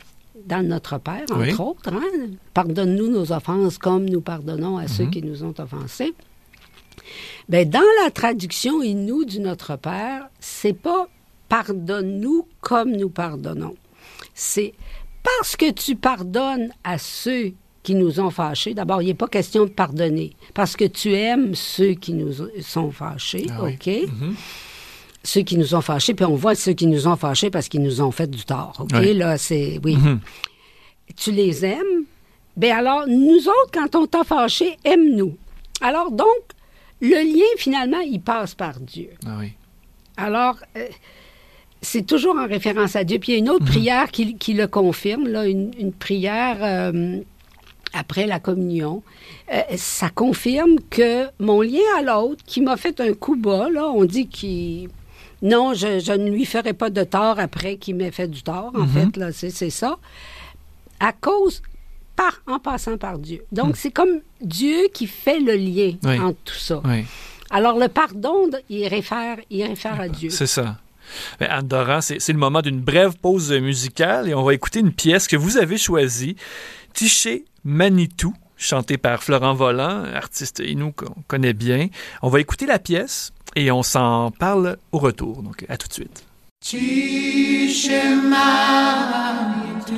C: dans le Notre Père, entre
B: oui.
C: autres. Hein? Pardonne-nous nos offenses comme nous pardonnons à mm-hmm. ceux qui nous ont offensés. Bien, dans la traduction Innu du Notre Père, c'est pas « pardonne-nous comme nous pardonnons ». C'est « parce que tu pardonnes à ceux qui nous ont fâchés ». D'abord, il n'est pas question de pardonner. Parce que tu aimes ceux qui nous sont fâchés, ah, OK? Oui. Mm-hmm. Ceux qui nous ont fâchés, puis on voit ceux qui nous ont fâchés parce qu'ils nous ont fait du tort, OK? Oui. Là, c'est... Oui. Mm-hmm. Tu les aimes. Bien alors, nous autres, quand on t'a fâché, aime-nous. Alors donc, le lien, finalement, il passe par Dieu.
B: Ah oui.
C: Alors, euh, c'est toujours en référence à Dieu. Puis il y a une autre mm-hmm. prière qui, qui le confirme, là, une, une prière euh, après la communion. Euh, ça confirme que mon lien à l'autre, qui m'a fait un coup bas, là, on dit qu'il... Non, je, je ne lui ferai pas de tort après qu'il m'ait fait du tort, en mm-hmm. fait, là, c'est, c'est ça. À cause... Par, en passant par Dieu. Donc, hum. c'est comme Dieu qui fait le lien oui. entre tout ça.
B: Oui.
C: Alors, le pardon, il réfère, il réfère à Dieu.
B: C'est ça. Mais Anne Doran, c'est, c'est le moment d'une brève pause musicale et on va écouter une pièce que vous avez choisie, Tiché Manitou, chantée par Florent Volant, artiste Innu qu'on connaît bien. On va écouter la pièce et on s'en parle au retour. Donc, à tout de suite.
D: Tiché Manitou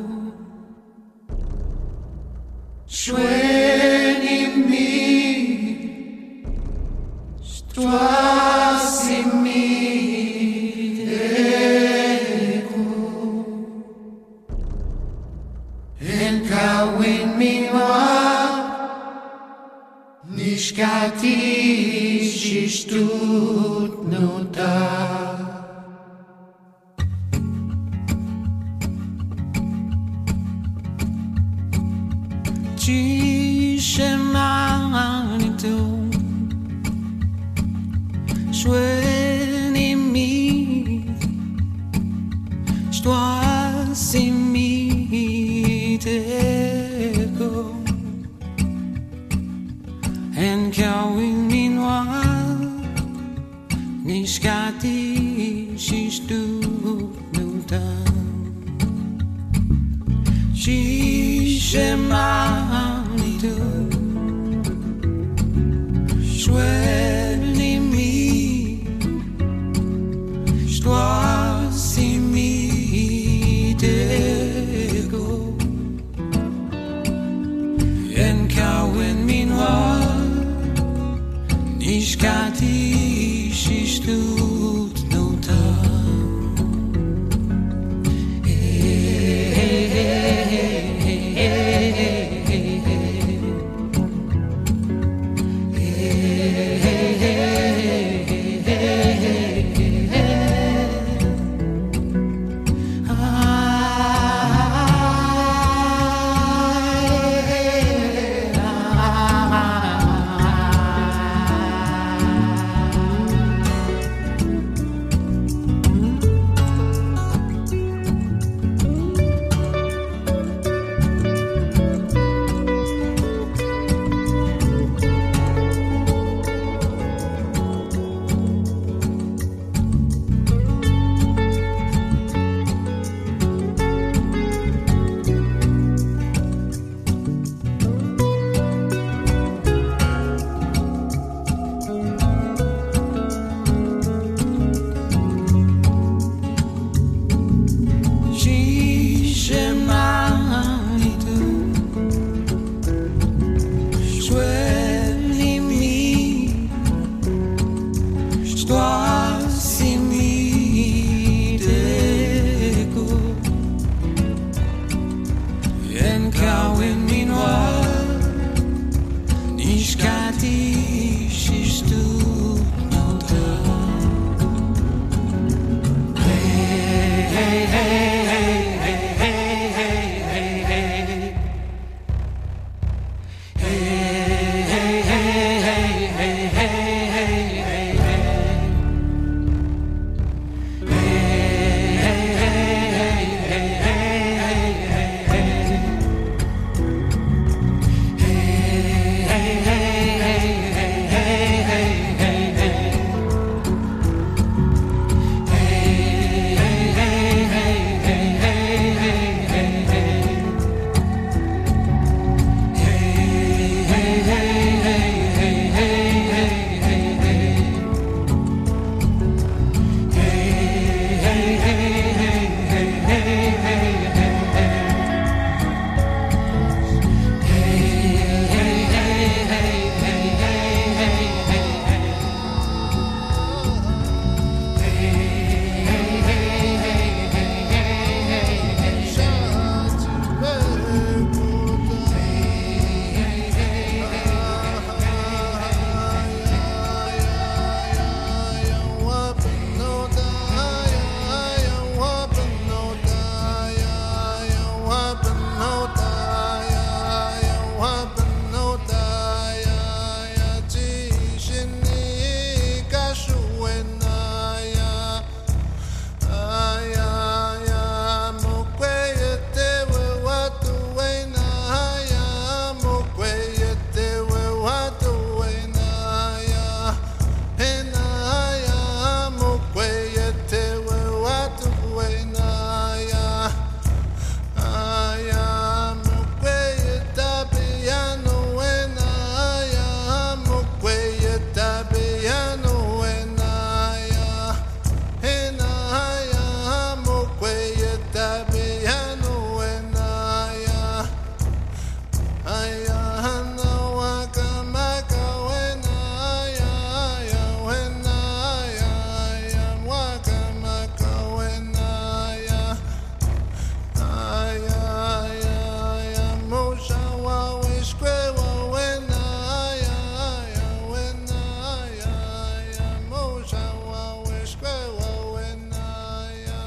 D: Suenimi, stuasimi deku, en kawin minwa, nishkati shishtut nuta. Tiché Manitou, Suenimi, stuasimi deku, en kawin minwa, nishkati shishtut nuta. Tiché Manitou, Suenimi, stuasimi deku, en kawin minwa, nishkati shishtut nuta.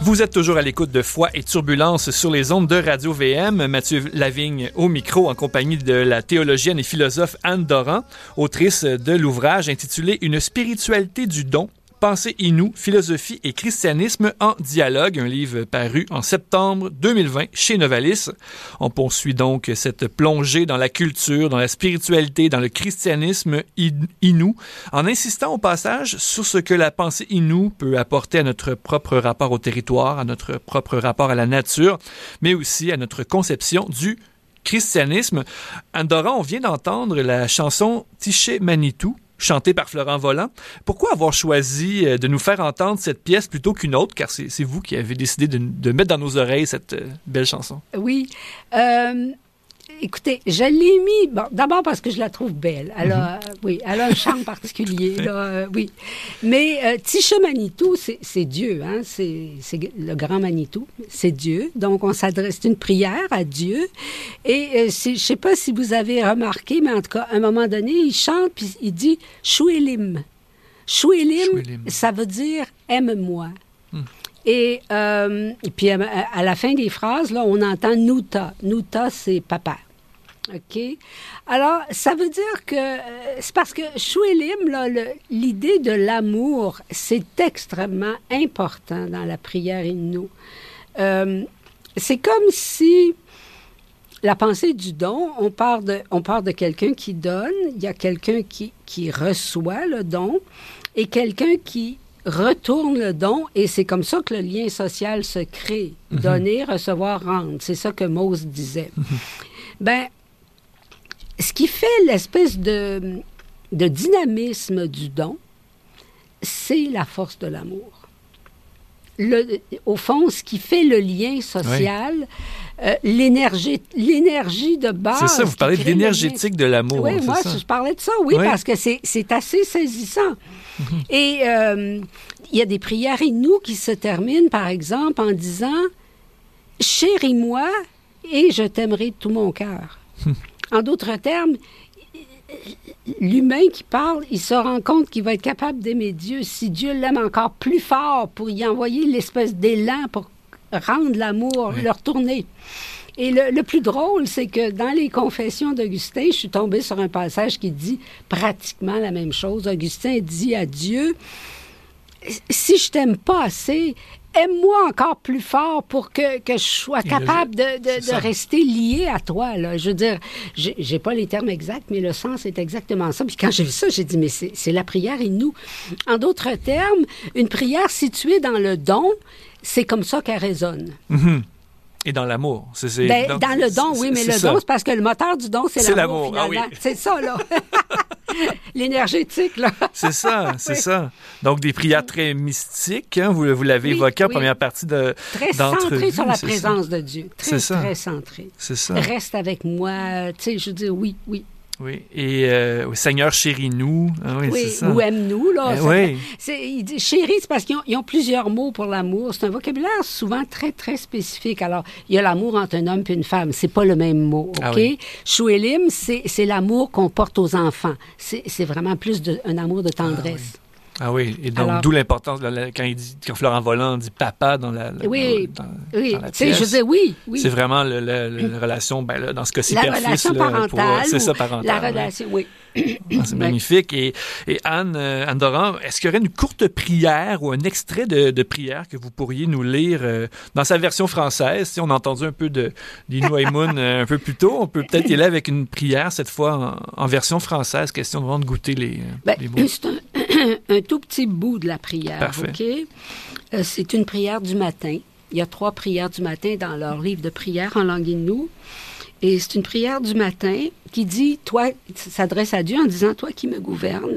B: Vous êtes toujours à l'écoute de Foi et Turbulence sur les ondes de Radio-V M. Mathieu Lavigne au micro en compagnie de la théologienne et philosophe Anne Doran, autrice de l'ouvrage intitulé « Une spiritualité du don ». Pensée Innu, philosophie et christianisme en dialogue, un livre paru en septembre deux mille vingt chez Novalis. On poursuit donc cette plongée dans la culture, dans la spiritualité, dans le christianisme Innu, en insistant au passage sur ce que la pensée Innu peut apporter à notre propre rapport au territoire, à notre propre rapport à la nature, mais aussi à notre conception du christianisme. Anne Doran, on vient d'entendre la chanson Tiché Manitou, chantée par Florent Volant. Pourquoi avoir choisi de nous faire entendre cette pièce plutôt qu'une autre? Car c'est, c'est vous qui avez décidé de, de mettre dans nos oreilles cette euh, belle chanson.
C: Oui. Euh, écoutez, je l'ai mis, bon, d'abord parce que je la trouve belle. Elle a, mm-hmm. oui, elle a un charme particulier. Là, euh, oui. Mais euh, Tiché Manitou, c'est, c'est Dieu. Hein, c'est, c'est le grand Manitou. C'est Dieu. Donc, on s'adresse, c'est une prière à Dieu. Et euh, c'est, je ne sais pas si vous avez remarqué, mais en tout cas, à un moment donné, il chante puis il dit « Chouelim ». Chouelim, ça veut dire « aime-moi ». Mm. Et, euh, et puis, à, à la fin des phrases, là, on entend « Nouta ». Nouta, c'est papa. OK? Alors, ça veut dire que... Euh, c'est parce que Chouelim, là, le, l'idée de l'amour, c'est extrêmement important dans la prière Innu. Euh, c'est comme si la pensée du don, on part de, on part de quelqu'un qui donne, il y a quelqu'un qui, qui reçoit le don et quelqu'un qui retourne le don, et c'est comme ça que le lien social se crée. Mm-hmm. Donner, recevoir, rendre. C'est ça que Mose disait. Mm-hmm. Ben, ce qui fait l'espèce de, de dynamisme du don, c'est la force de l'amour. Le, au fond, ce qui fait le lien social, oui. euh, l'énergie, l'énergie de base...
B: C'est ça, vous parlez de l'énergétique de l'amour.
C: Oui,
B: c'est
C: moi,
B: ça?
C: je parlais de ça, oui, oui. parce que c'est, c'est assez saisissant. Mm-hmm. Et euh, il y a des prières Innu qui se terminent, par exemple, en disant « Chéris-moi et je t'aimerai de tout mon cœur. » En d'autres termes, l'humain qui parle, il se rend compte qu'il va être capable d'aimer Dieu si Dieu l'aime encore plus fort pour y envoyer l'espèce d'élan pour rendre l'amour, oui. le retourner. Et le, le plus drôle, c'est que dans les Confessions d'Augustin, je suis tombée sur un passage qui dit pratiquement la même chose. Augustin dit à Dieu, « Si je t'aime pas assez, aime-moi encore plus fort pour que, que je sois capable de, de, de rester lié à toi. » Là. Je veux dire, j'ai, j'ai pas les termes exacts, mais le sens est exactement ça. Puis quand j'ai vu ça, j'ai dit, mais c'est, c'est la prière Innu. En d'autres termes, une prière située dans le don, c'est comme ça qu'elle résonne. Mm-hmm.
B: Et dans l'amour. C'est, c'est,
C: ben,
B: donc,
C: dans le don, oui, mais le
B: ça.
C: don, c'est parce que le moteur du don, c'est,
B: c'est
C: l'amour,
B: l'amour.
C: finalement.
B: Ah oui.
C: C'est ça, là. L'énergétique, là.
B: C'est ça, c'est oui. ça. Donc, des prières très mystiques, hein, vous, vous l'avez
C: oui,
B: évoqué en
C: oui.
B: première partie de
C: Très centré sur la présence ça. de Dieu. Très, c'est très centré.
B: C'est ça.
C: Reste avec moi. Tu sais, je veux dire, oui, oui.
B: Oui, et euh, Seigneur, chéris-nous. Ah oui,
C: oui,
B: c'est ça.
C: Ou aime-nous, là.
B: Euh, oui.
C: C'est, il dit, chéris, c'est parce qu'ils ont, ils ont plusieurs mots pour l'amour. C'est un vocabulaire souvent très, très spécifique. Alors, il y a l'amour entre un homme et une femme. C'est pas le même mot, OK? Ah oui. Chouelim, c'est, c'est l'amour qu'on porte aux enfants. C'est, c'est vraiment plus de, un amour de tendresse.
B: Ah oui. Ah oui, et donc alors, d'où l'importance là, quand il dit quand Florent Volant dit papa dans la, la
C: oui,
B: dans,
C: oui,
B: dans la
C: pièce. Je dis oui, oui.
B: C'est vraiment le, le, le, la relation, ben là, dans ce cas-ci,
C: la
B: père-fils,
C: relation
B: là,
C: parentale,
B: pour, c'est ça, parentale.
C: La relation, oui.
B: oui. Ah, c'est magnifique. Et, et Anne, euh, Anne Doran, est-ce qu'il y aurait une courte prière ou un extrait de, de prière que vous pourriez nous lire euh, dans sa version française? Si on a entendu un peu de d'Innu Aymoun euh, un peu plus tôt, on peut peut-être y aller avec une prière cette fois en, en version française, question de vraiment de goûter les,
C: ben,
B: les mots.
C: C'est un, un tout petit bout de la prière.
B: Parfait.
C: OK? Euh, c'est une prière du matin. Il y a trois prières du matin dans leur livre de prière en langue Innu. Et c'est une prière du matin qui dit, toi, s'adresse à Dieu en disant, toi qui me gouvernes,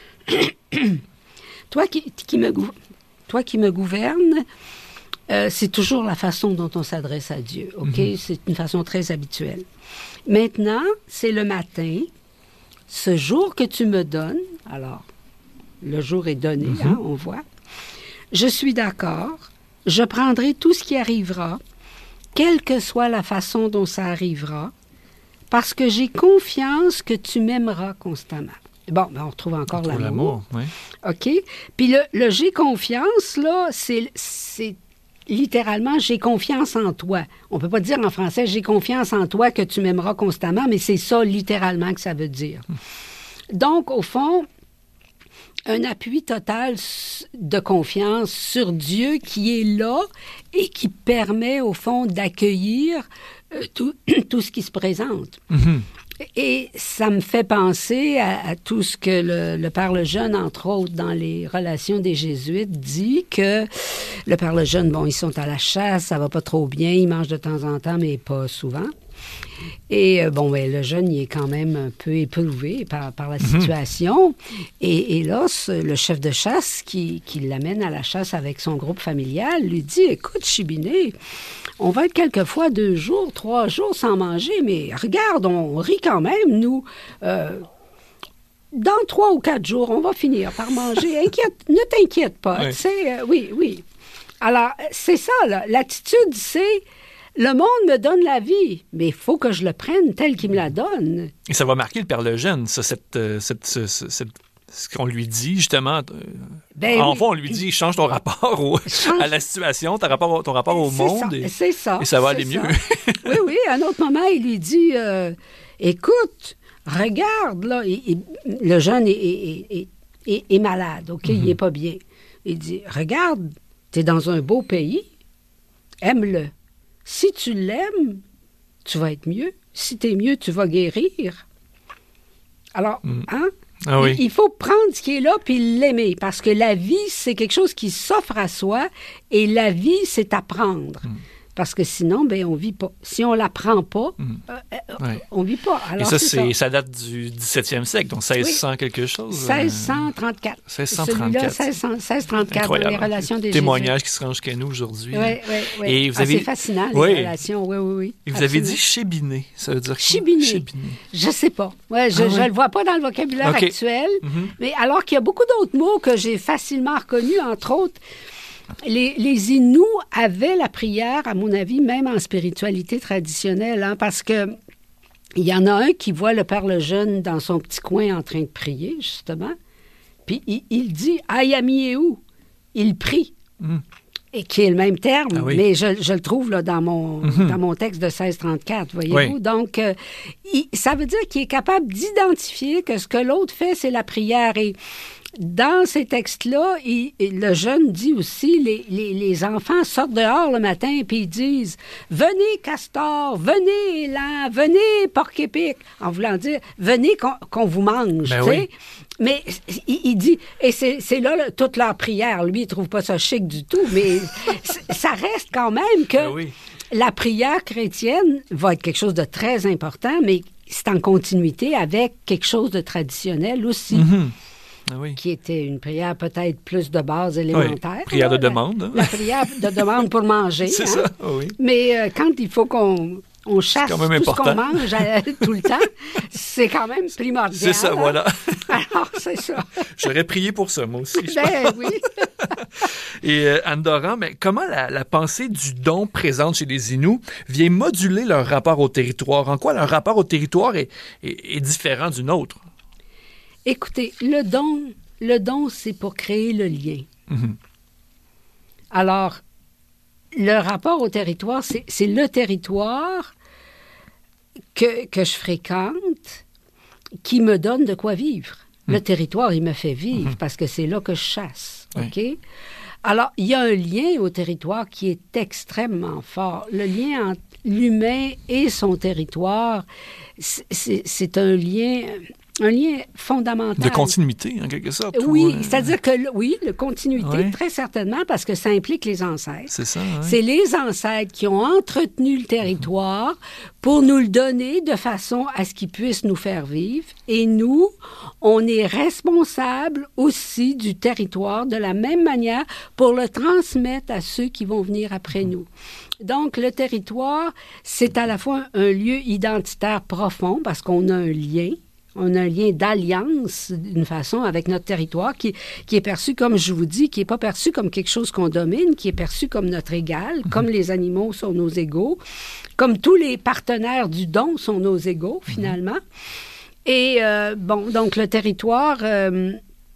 C: toi qui, qui me, toi qui me gouvernes, euh, c'est toujours la façon dont on s'adresse à Dieu, OK? Mm-hmm. C'est une façon très habituelle. Maintenant, c'est le matin, ce jour que tu me donnes, alors, le jour est donné, mm-hmm. hein, on voit, je suis d'accord, je prendrai tout ce qui arrivera, quelle que soit la façon dont ça arrivera, parce que j'ai confiance que tu m'aimeras constamment. Bon, ben on retrouve encore on l'amour.
B: l'amour, oui.
C: OK? Puis le, le « j'ai confiance », là, c'est, c'est littéralement, j'ai confiance en toi. On peut pas dire en français, j'ai confiance en toi que tu m'aimeras constamment, mais c'est ça littéralement que ça veut dire. Donc, au fond, un appui total de confiance sur Dieu qui est là et qui permet, au fond, d'accueillir euh, tout, tout ce qui se présente. Mm-hmm. Et ça me fait penser à, à tout ce que le, le Père Lejeune, entre autres, dans les relations des Jésuites, dit que le Père Lejeune, bon, ils sont à la chasse, ça va pas trop bien, ils mangent de temps en temps, mais pas souvent. Et euh, bon, ben, le jeune, il est quand même un peu éprouvé par, par la situation. Mm-hmm. Et, et là, ce, le chef de chasse qui, qui l'amène à la chasse avec son groupe familial lui dit, écoute, Chibiné, on va être quelquefois deux jours, trois jours sans manger, mais regarde, on rit quand même, nous. Euh, dans trois ou quatre jours, on va finir par manger. Inquiète, ne t'inquiète pas. Oui. Tu sais, euh, oui, oui. Alors, c'est ça, là. L'attitude, c'est... Le monde me donne la vie, mais il faut que je le prenne tel qu'il me la donne.
B: Et ça va marquer le Père Lejeune, ça, cette, euh, cette, ce, ce, cette, ce qu'on lui dit, justement. Ben en oui. fond, on lui dit, change ton rapport au, change... à la situation, ton rapport, ton rapport au
C: c'est
B: monde.
C: Ça.
B: Et,
C: c'est ça.
B: Et ça va
C: c'est
B: aller
C: ça.
B: mieux.
C: oui, oui. À un autre moment, il lui dit, euh, écoute, regarde, là, et, et, le jeune est, est, est, est, est malade, OK? Mm-hmm. Il n'est pas bien. Il dit, regarde, tu es dans un beau pays, aime-le. Si tu l'aimes, tu vas être mieux. Si tu es mieux, tu vas guérir. Alors, mm. hein?
B: Ah oui.
C: il, il faut prendre ce qui est là puis l'aimer. Parce que la vie, c'est quelque chose qui s'offre à soi et la vie, c'est à prendre. Mm. Parce que sinon, ben on vit pas. Si on la prend pas, mm. euh, euh, ouais. on vit pas. Alors,
B: et ça,
C: c'est
B: c'est,
C: ça.
B: ça date du dix-septième siècle, donc seize cents oui. quelque chose.
C: seize cent trente-quatre.
B: seize cent trente-quatre.
C: Celui-là, seize cent trente-quatre, dans les relations des
B: témoignages qui se rangent jusqu'à nous aujourd'hui.
C: Oui, oui, oui.
B: Et vous avez...
C: ah, c'est fascinant, les oui. relations. Oui, oui, oui.
B: Et vous Absolument. Avez dit Chibiné. Ça veut dire quoi?
C: Chibiné. Chibiné. Je sais pas. Ouais, je ne ah, oui. le vois pas dans le vocabulaire okay. actuel. Mm-hmm. Mais alors qu'il y a beaucoup d'autres mots que j'ai facilement reconnus, entre autres... Les, les Inuits avaient la prière, à mon avis, même en spiritualité traditionnelle, hein, parce que il y en a un qui voit le Père Lejeune dans son petit coin en train de prier, justement, puis il, il dit « Ayamiéou », il prie, mm. et qui est le même terme, ah oui. mais je, je le trouve là, dans, mon, mm-hmm. dans mon texte de seize trente-quatre, voyez-vous. Oui. Donc, euh, il, ça veut dire qu'il est capable d'identifier que ce que l'autre fait, c'est la prière, et dans ces textes-là, il, le jeune dit aussi, les, les, les enfants sortent dehors le matin et ils disent « Venez, castor, venez, élan, venez, porc-épic », en voulant dire « Venez qu'on, qu'on vous mange ben », tu sais. Oui. Mais il, il dit, et c'est, c'est là, là toute leur prière, lui, il ne trouve pas ça chic du tout, mais ça reste quand même que ben oui. la prière chrétienne va être quelque chose de très important, mais c'est en continuité avec quelque chose de traditionnel aussi. Mm-hmm. Ah oui. Qui était une prière peut-être plus de base élémentaire.
B: Oui, prière
C: là,
B: de demande. Hein?
C: La, la prière de demande pour manger.
B: C'est
C: hein?
B: ça, oh oui.
C: Mais euh, quand il faut qu'on on chasse tout important. Ce qu'on mange euh, tout le temps, c'est quand même primordial.
B: C'est ça, hein? Voilà.
C: Alors, c'est ça.
B: J'aurais prié pour ça, moi aussi.
C: Ben oui.
B: Et euh, Anne Doran, mais comment la, la pensée du don présente chez les Inuits vient moduler leur rapport au territoire? En quoi leur rapport au territoire est, est, est différent du nôtre?
C: Écoutez, le don, le don, c'est pour créer le lien. Mm-hmm. Alors, le rapport au territoire, c'est, c'est le territoire que, que je fréquente qui me donne de quoi vivre. Mm. Le territoire, il me fait vivre mm-hmm. parce que c'est là que je chasse. Oui. OK? Alors, il y a un lien au territoire qui est extrêmement fort. Le lien entre l'humain et son territoire, c'est, c'est, c'est un lien... Un lien fondamental.
B: De continuité, en quelque sorte.
C: Oui,
B: ou, euh...
C: c'est-à-dire que, oui, de continuité, oui. très certainement, parce que ça implique les ancêtres.
B: C'est ça, oui.
C: C'est les ancêtres qui ont entretenu le territoire pour nous le donner de façon à ce qu'il puisse nous faire vivre. Et nous, on est responsable aussi du territoire de la même manière pour le transmettre à ceux qui vont venir après mm-hmm. nous. Donc, le territoire, c'est à la fois un lieu identitaire profond parce qu'on a un lien. On a un lien d'alliance, d'une façon, avec notre territoire qui, qui est perçu, comme je vous dis, qui n'est pas perçu comme quelque chose qu'on domine, qui est perçu comme notre égal, mm-hmm. comme les animaux sont nos égaux, comme tous les partenaires du don sont nos égaux, finalement. Mm-hmm. Et, euh, bon, donc le territoire... Euh,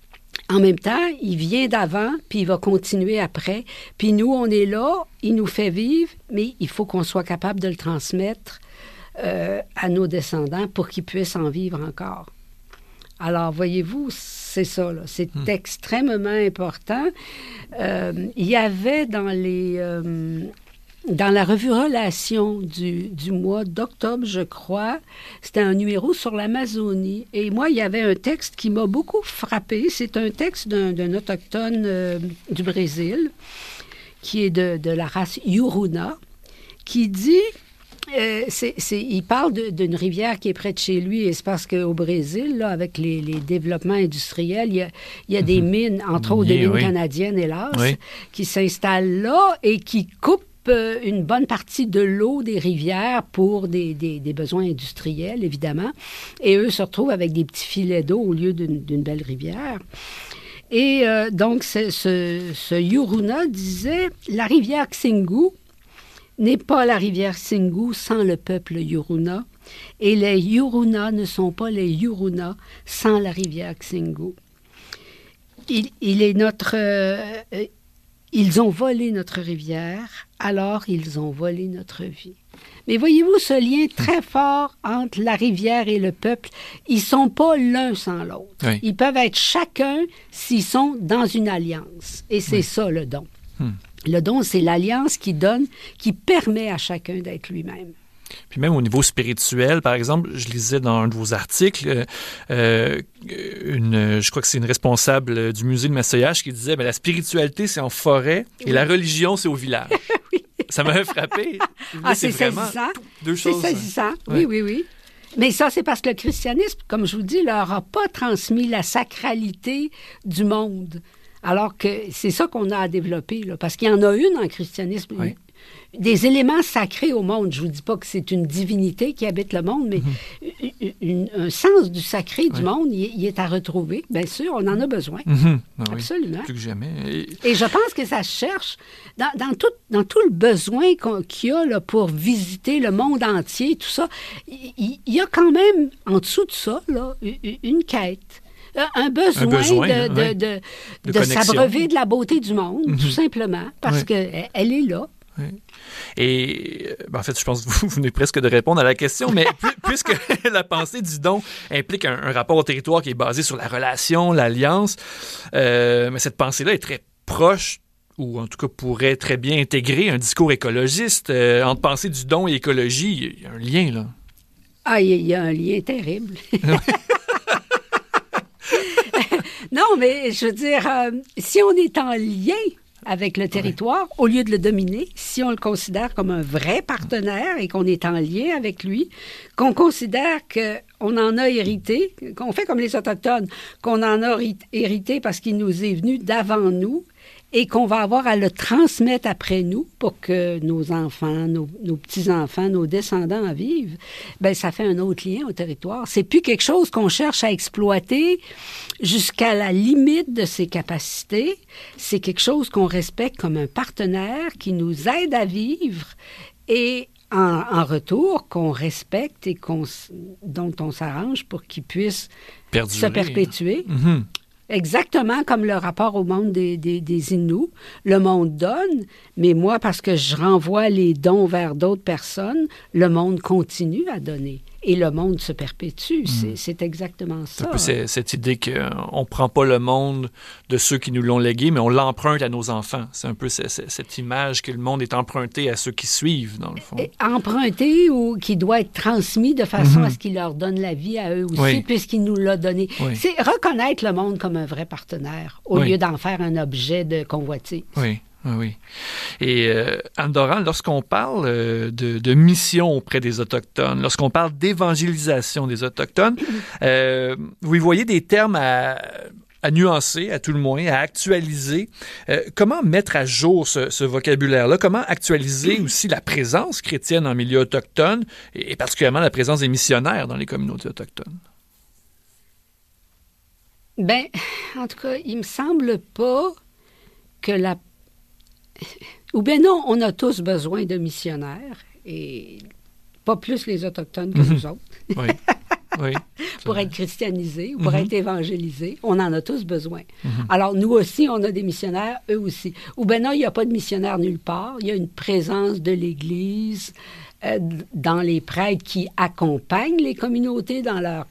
C: en même temps, il vient d'avant, puis il va continuer après. Puis nous, on est là, il nous fait vivre, mais il faut qu'on soit capable de le transmettre euh, à nos descendants pour qu'ils puissent en vivre encore. Alors, voyez-vous, c'est ça, là. C'est mmh. extrêmement important. Euh, il y avait dans les... Euh, dans la revue Relations du, du mois d'octobre, je crois, c'était un numéro sur l'Amazonie. Et moi, il y avait un texte qui m'a beaucoup frappé. C'est un texte d'un, d'un autochtone euh, du Brésil, qui est de, de la race Yuruna, qui dit... Euh, c'est, c'est, il parle de, d'une rivière qui est près de chez lui, et c'est parce qu'au Brésil, là, avec les, les développements industriels, il y a, il y a des mines, entre autres des mines oui. canadiennes, hélas, oui. qui s'installent là et qui coupent euh, une bonne partie de l'eau des rivières pour des, des, des besoins industriels, évidemment. Et eux se retrouvent avec des petits filets d'eau au lieu d'une, d'une belle rivière. Et euh, donc, ce, ce, ce Yuruna disait, la rivière Xingu n'est pas la rivière Xingu sans le peuple Yuruna, et les Yuruna ne sont pas les Yuruna sans la rivière Xingu. Il, il est notre... Euh, ils ont volé notre rivière, alors ils ont volé notre vie. Mais voyez-vous ce lien très fort entre la rivière et le peuple? Ils ne sont pas l'un sans l'autre. Oui. Ils peuvent être chacun s'ils sont dans une alliance. Et c'est oui. ça le don. Hmm. Le don, c'est l'alliance qui donne, qui permet à chacun d'être lui-même.
B: Puis même au niveau spirituel, par exemple, je lisais dans un de vos articles, euh, une, je crois que c'est une responsable du musée de Massoyage qui disait ben, la spiritualité, c'est en forêt et oui. la religion, c'est au village. oui. Ça m'a frappé.
C: Ah, c'est, c'est vraiment saisissant.
B: Deux choses.
C: C'est saisissant. Oui, oui, oui. Mais ça, c'est parce que le christianisme, comme je vous dis, leur a pas transmis la sacralité du monde. Alors que c'est ça qu'on a à développer, là, parce qu'il y en a une en christianisme. Oui. Des éléments sacrés au monde. Je ne vous dis pas que c'est une divinité qui habite le monde, mais mm-hmm. une, un sens du sacré oui. du monde, il, il est à retrouver. Bien sûr, on en a besoin.
B: Mm-hmm. Ah oui.
C: Absolument.
B: Plus que jamais.
C: Et, Et je pense que ça se cherche dans, dans, tout, dans tout le besoin qu'on, qu'il y a là, pour visiter le monde entier, tout ça. Il, il y a quand même, en dessous de ça, là, une quête. Un besoin, un besoin de, de, oui. de, de, de s'abreuver de la beauté du monde, mm-hmm. tout simplement, parce oui. qu'elle elle est là.
B: Oui. Et, ben en fait, je pense que vous venez presque de répondre à la question, mais pu- puisque la pensée du don implique un, un rapport au territoire qui est basé sur la relation, l'alliance, euh, mais cette pensée-là est très proche, ou en tout cas pourrait très bien intégrer un discours écologiste. Euh, entre pensée du don et écologie, il y a un lien, là.
C: Ah, il y a un lien terrible. Non, mais je veux dire, euh, si on est en lien avec le territoire, ouais. au lieu de le dominer, si on le considère comme un vrai partenaire et qu'on est en lien avec lui, qu'on considère qu'on en a hérité, qu'on fait comme les Autochtones, qu'on en a hérité parce qu'il nous est venu d'avant nous, et qu'on va avoir à le transmettre après nous pour que nos enfants, nos, nos petits-enfants, nos descendants en vivent, bien, ça fait un autre lien au territoire. C'est plus quelque chose qu'on cherche à exploiter jusqu'à la limite de ses capacités. C'est quelque chose qu'on respecte comme un partenaire qui nous aide à vivre et en, en retour, qu'on respecte et qu'on, dont on s'arrange pour qu'il puisse Perdurer. se perpétuer. Mm-hmm. Exactement comme le rapport au monde des, des, des Inuits. Le monde donne, mais moi, parce que je renvoie les dons vers d'autres personnes, le monde continue à donner. Et le monde se perpétue. Mmh. C'est, c'est exactement ça.
B: C'est un peu c'est, cette idée qu'on ne prend pas le monde de ceux qui nous l'ont légué, mais on l'emprunte à nos enfants. C'est un peu c'est, c'est, cette image que le monde est emprunté à ceux qui suivent, dans le fond. Et
C: emprunté ou qui doit être transmis de façon mmh. à ce qu'il leur donne la vie à eux aussi, oui. puisqu'il nous l'a donné. Oui. C'est reconnaître le monde comme un vrai partenaire, au oui. lieu d'en faire un objet de convoitise.
B: Oui. Oui. Et euh, Anne Doran, lorsqu'on parle euh, de, de mission auprès des Autochtones, lorsqu'on parle d'évangélisation des Autochtones, euh, vous y voyez des termes à, à nuancer, à tout le moins, à actualiser. Euh, comment mettre à jour ce, ce vocabulaire-là? Comment actualiser aussi la présence chrétienne en milieu autochtone et, et particulièrement la présence des missionnaires dans les communautés autochtones?
C: Bien, en tout cas, il me semble pas que la Ou bien non, on a tous besoin de missionnaires, et pas plus les Autochtones que mmh. nous autres.
B: Oui. Oui,
C: pour être christianisés ou pour
B: Mm-hmm.
C: être évangélisés. On en a tous besoin.
B: Mm-hmm.
C: Alors, nous aussi, on a des missionnaires, eux aussi. Ou ben non, il n'y a pas de missionnaires nulle part. Il y a une présence de l'Église euh, dans les prêtres qui accompagnent les communautés dans leur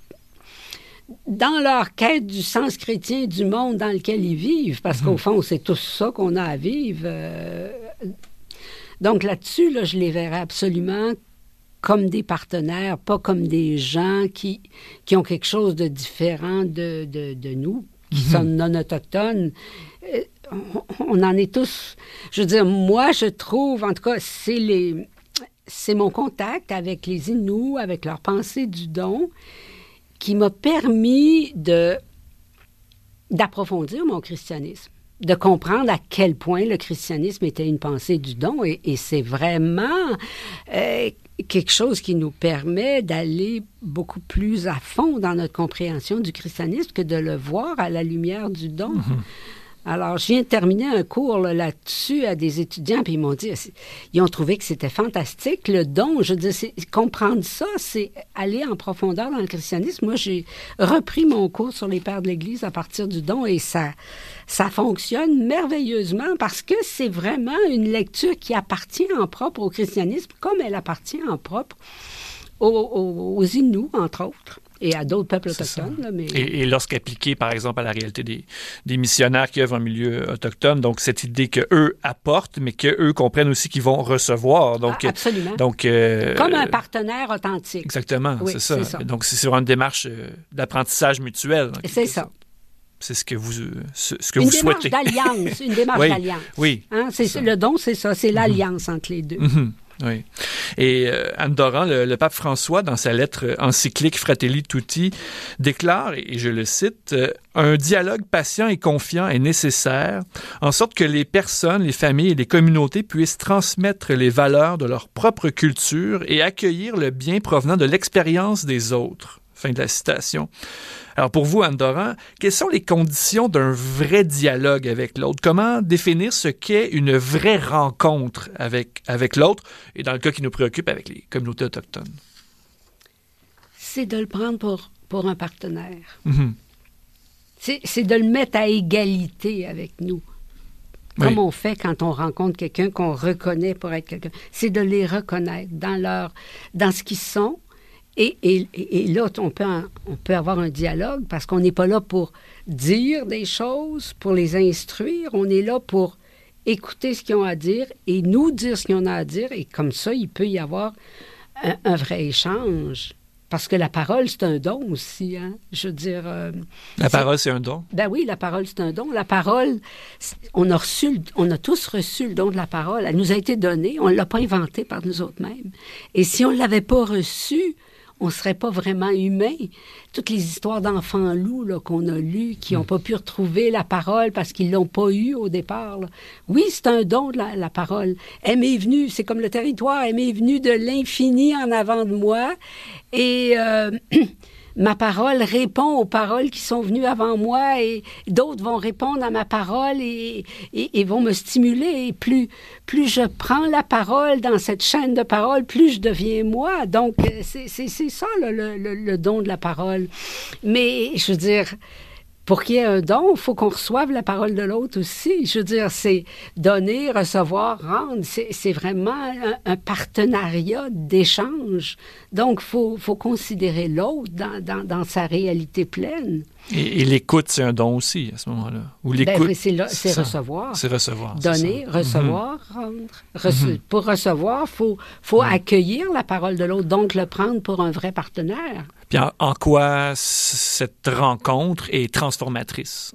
C: dans leur quête du sens chrétien du monde dans lequel ils vivent, parce qu'au fond, c'est tout ça qu'on a à vivre. Euh, donc là-dessus, là, je les verrais absolument comme des partenaires, pas comme des gens qui, qui ont quelque chose de différent de, de, de nous, qui mm-hmm. sont non autochtones. Euh, on, on en est tous... Je veux dire, moi, je trouve, en tout cas, c'est les... c'est mon contact avec les Inuits, avec leur pensée du don, qui m'a permis de, d'approfondir mon christianisme, de comprendre à quel point le christianisme était une pensée du don. Et, et c'est vraiment euh, quelque chose qui nous permet d'aller beaucoup plus à fond dans notre compréhension du christianisme que de le voir à la lumière du don. Mm-hmm. Alors, je viens de terminer un cours là, là-dessus à des étudiants, puis ils m'ont dit, ils ont trouvé que c'était fantastique, le don. Je veux dire, c'est, comprendre ça, c'est aller en profondeur dans le christianisme. Moi, j'ai repris mon cours sur les pères de l'Église à partir du don, et ça, ça fonctionne merveilleusement parce que c'est vraiment une lecture qui appartient en propre au christianisme, comme elle appartient en propre aux, aux, aux Inuits, entre autres. Et à d'autres peuples autochtones. Là, mais...
B: Et, et lorsqu'appliqué, par exemple, à la réalité des, des missionnaires qui œuvrent en milieu autochtone, donc cette idée qu'eux apportent, mais qu'eux comprennent aussi qu'ils vont recevoir. Donc,
C: ah, absolument.
B: Donc, euh,
C: comme un partenaire authentique.
B: Exactement,
C: oui,
B: c'est, ça.
C: c'est ça.
B: Donc, c'est vraiment une démarche euh, d'apprentissage mutuel.
C: C'est ça.
B: Sorte. C'est ce que vous, ce, ce que
C: une
B: vous souhaitez.
C: Une démarche d'alliance. Une démarche
B: oui,
C: d'alliance.
B: Oui.
C: Hein? C'est, c'est le don, c'est ça. C'est l'alliance mm-hmm. entre les deux.
B: Mm-hmm. Oui. Et euh, Anne Doran, le, le pape François, dans sa lettre encyclique Fratelli Tutti, déclare, et je le cite, euh, « Un dialogue patient et confiant est nécessaire, en sorte que les personnes, les familles et les communautés puissent transmettre les valeurs de leur propre culture et accueillir le bien provenant de l'expérience des autres. » Fin de la citation. Alors pour vous, Anne Doran, quelles sont les conditions d'un vrai dialogue avec l'autre? Comment définir ce qu'est une vraie rencontre avec, avec l'autre, et dans le cas qui nous préoccupe, avec les communautés autochtones?
C: C'est de le prendre pour, pour un partenaire.
B: Mm-hmm.
C: C'est, c'est de le mettre à égalité avec nous. Comme oui. on fait quand on rencontre quelqu'un qu'on reconnaît pour être quelqu'un. C'est de les reconnaître dans, leur, dans ce qu'ils sont. Et, et, et là, on peut, en, on peut avoir un dialogue parce qu'on n'est pas là pour dire des choses, pour les instruire. On est là pour écouter ce qu'ils ont à dire et nous dire ce qu'ils ont à dire. Et comme ça, il peut y avoir un, un vrai échange. Parce que la parole, c'est un don aussi. Hein? Je veux dire... Euh,
B: la c'est... parole, c'est un don?
C: Ben oui, la parole, c'est un don. La parole, on a, reçu, on a tous reçu le don de la parole. Elle nous a été donnée. On ne l'a pas inventée par nous autres mêmes. Et si on ne l'avait pas reçue, on ne serait pas vraiment humain. Toutes les histoires d'enfants loups là, qu'on a lues, qui n'ont pas pu retrouver la parole parce qu'ils ne l'ont pas eue au départ. Là. Oui, c'est un don de la, la parole. Elle m'est venue, c'est comme le territoire, elle m'est venue de l'infini en avant de moi. Et euh, ma parole répond aux paroles qui sont venues avant moi et d'autres vont répondre à ma parole et, et, et vont me stimuler. Et plus, plus je prends la parole dans cette chaîne de parole, plus je deviens moi. Donc, c'est, c'est, c'est ça là, le, le, le don de la parole. Mais, je veux dire... Pour qu'il y ait un don, il faut qu'on reçoive la parole de l'autre aussi. Je veux dire, c'est donner, recevoir, rendre. C'est, c'est vraiment un, un partenariat d'échange. Donc, il faut, faut considérer l'autre dans, dans, dans sa réalité pleine.
B: Et, et l'écoute, c'est un don aussi, à ce moment-là. Ou l'écoute,
C: ben, c'est, là, c'est recevoir.
B: C'est recevoir.
C: Donner,
B: c'est
C: recevoir, mm-hmm. rendre. Rece- mm-hmm. Pour recevoir, il faut, faut mm-hmm. accueillir la parole de l'autre, donc le prendre pour un vrai partenaire.
B: Puis en, en quoi cette rencontre est transformatrice?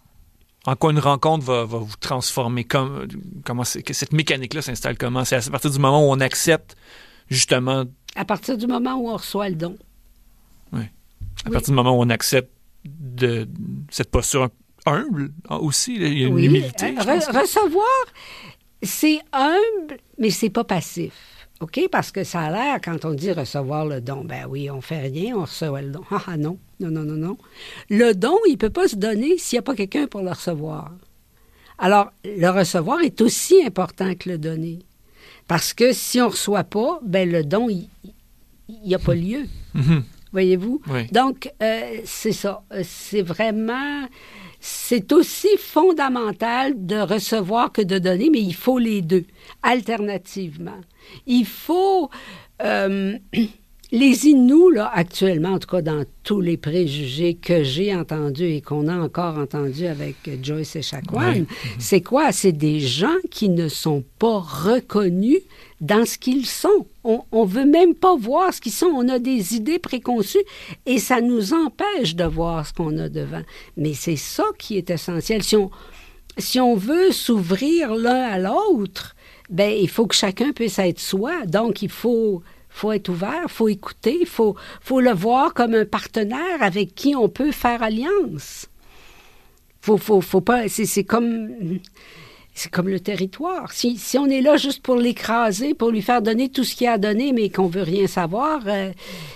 B: En quoi une rencontre va, va vous transformer? Comme, comment c'est, que cette mécanique-là s'installe comment? C'est à partir du moment où on accepte, justement...
C: À partir du moment où on reçoit le don.
B: Oui. À
C: oui.
B: partir du moment où on accepte de, cette posture humble aussi, il y a une
C: oui.
B: humilité.
C: Re- recevoir, c'est humble, mais c'est pas passif. OK? Parce que ça a l'air, quand on dit recevoir le don, ben oui, on fait rien, on reçoit le don. Ah, ah non, non, non, non, non. Le don, il ne peut pas se donner s'il n'y a pas quelqu'un pour le recevoir. Alors, le recevoir est aussi important que le donner. Parce que si on ne reçoit pas, ben le don, il n'y a pas lieu.
B: Mm-hmm.
C: voyez-vous?
B: Oui.
C: Donc, euh, c'est ça. C'est vraiment... C'est aussi fondamental de recevoir que de donner, mais il faut les deux, alternativement. Il faut... Euh, les Inuits, là, actuellement, en tout cas dans tous les préjugés que j'ai entendus et qu'on a encore entendus avec Joyce Echaquan, oui. c'est quoi? C'est des gens qui ne sont pas reconnus dans ce qu'ils sont. On ne veut même pas voir ce qu'ils sont. On a des idées préconçues et ça nous empêche de voir ce qu'on a devant. Mais c'est ça qui est essentiel. Si on, si on veut s'ouvrir l'un à l'autre, bien, il faut que chacun puisse être soi. Donc, il faut... faut être ouvert, il faut écouter, il faut, faut le voir comme un partenaire avec qui on peut faire alliance. Faut, faut, faut pas... C'est, c'est comme... C'est comme le territoire. Si, si on est là juste pour l'écraser, pour lui faire donner tout ce qu'il a à donner, mais qu'on veut rien savoir, euh,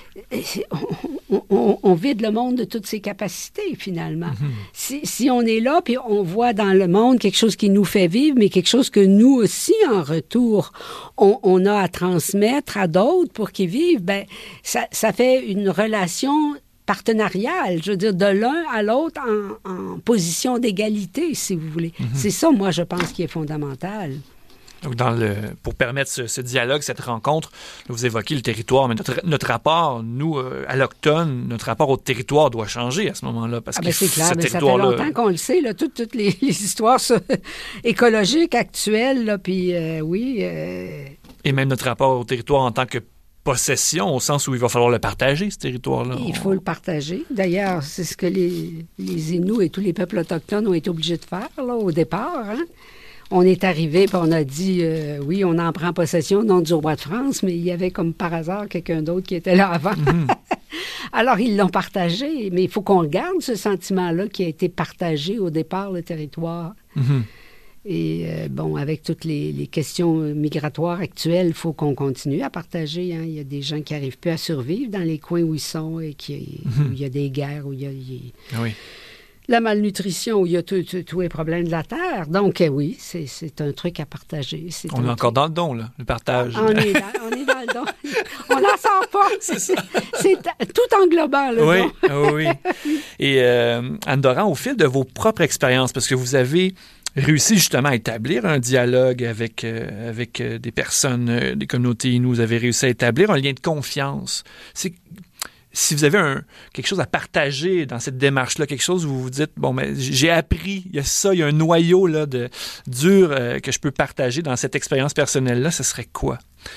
C: on, on, on vide le monde de toutes ses capacités, finalement. Mm-hmm. Si, si on est là, puis on voit dans le monde quelque chose qui nous fait vivre, mais quelque chose que nous aussi, en retour, on, on a à transmettre à d'autres pour qu'ils vivent, ben ça, ça fait une relation partenariale, je veux dire, de l'un à l'autre en, en position d'égalité, si vous voulez. Mm-hmm. C'est ça, moi, je pense, qui est fondamental.
B: Donc, dans le, pour permettre ce, ce dialogue, cette rencontre, vous évoquez le territoire, mais notre, notre rapport, nous, euh, allochtones, notre rapport au territoire doit changer à ce moment-là. Parce
C: ah ben
B: que
C: c'est clair,
B: ce
C: mais ça fait longtemps qu'on le sait, là, toutes, toutes les, les histoires ça, écologiques actuelles, là, puis euh, oui... Euh...
B: Et même notre rapport au territoire en tant que possession, au sens où il va falloir le partager, ce territoire-là.
C: Il faut le partager. D'ailleurs, c'est ce que les, les Inuits et tous les peuples autochtones ont été obligés de faire, là, au départ, hein? On est arrivé, puis on a dit, euh, oui, on en prend possession, nom du roi de France, mais il y avait comme par hasard quelqu'un d'autre qui était là avant. Mm-hmm. Alors, ils l'ont partagé, mais il faut qu'on le garde, ce sentiment-là qui a été partagé au départ, le territoire. Mm-hmm. Et euh, bon, avec toutes les, les questions migratoires actuelles, il faut qu'on continue à partager. Hein. Il y a des gens qui n'arrivent plus à survivre dans les coins où ils sont et qui, mm-hmm. où il y a des guerres, où il y a... Il y a...
B: Oui.
C: La malnutrition, où il y a tous les problèmes de la Terre. Donc, euh, oui, c'est, c'est un truc à partager. C'est
B: on est encore truc. Dans le don, là, le partage.
C: On est dans, on est dans le don. On n'en sort pas.
B: C'est ça.
C: C'est tout englobant, le
B: oui,
C: don.
B: Oui, oui. Et euh, Anne Doran, au fil de vos propres expériences, parce que vous avez réussi justement à établir un dialogue avec, euh, avec euh, des personnes, euh, des communautés Inuits, vous avez réussi à établir un lien de confiance. C'est... Si vous avez un, quelque chose à partager dans cette démarche-là, quelque chose où vous vous dites, bon, mais j'ai appris, il y a ça, il y a un noyau là, de, dur euh, que je peux partager dans cette expérience personnelle-là, ce serait quoi?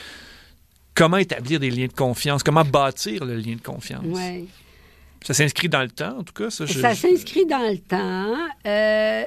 B: Comment établir des liens de confiance? Comment bâtir le lien de confiance?
C: Ouais.
B: Ça s'inscrit dans le temps, en tout cas? Ça, je,
C: ça
B: je...
C: s'inscrit dans le temps. Euh,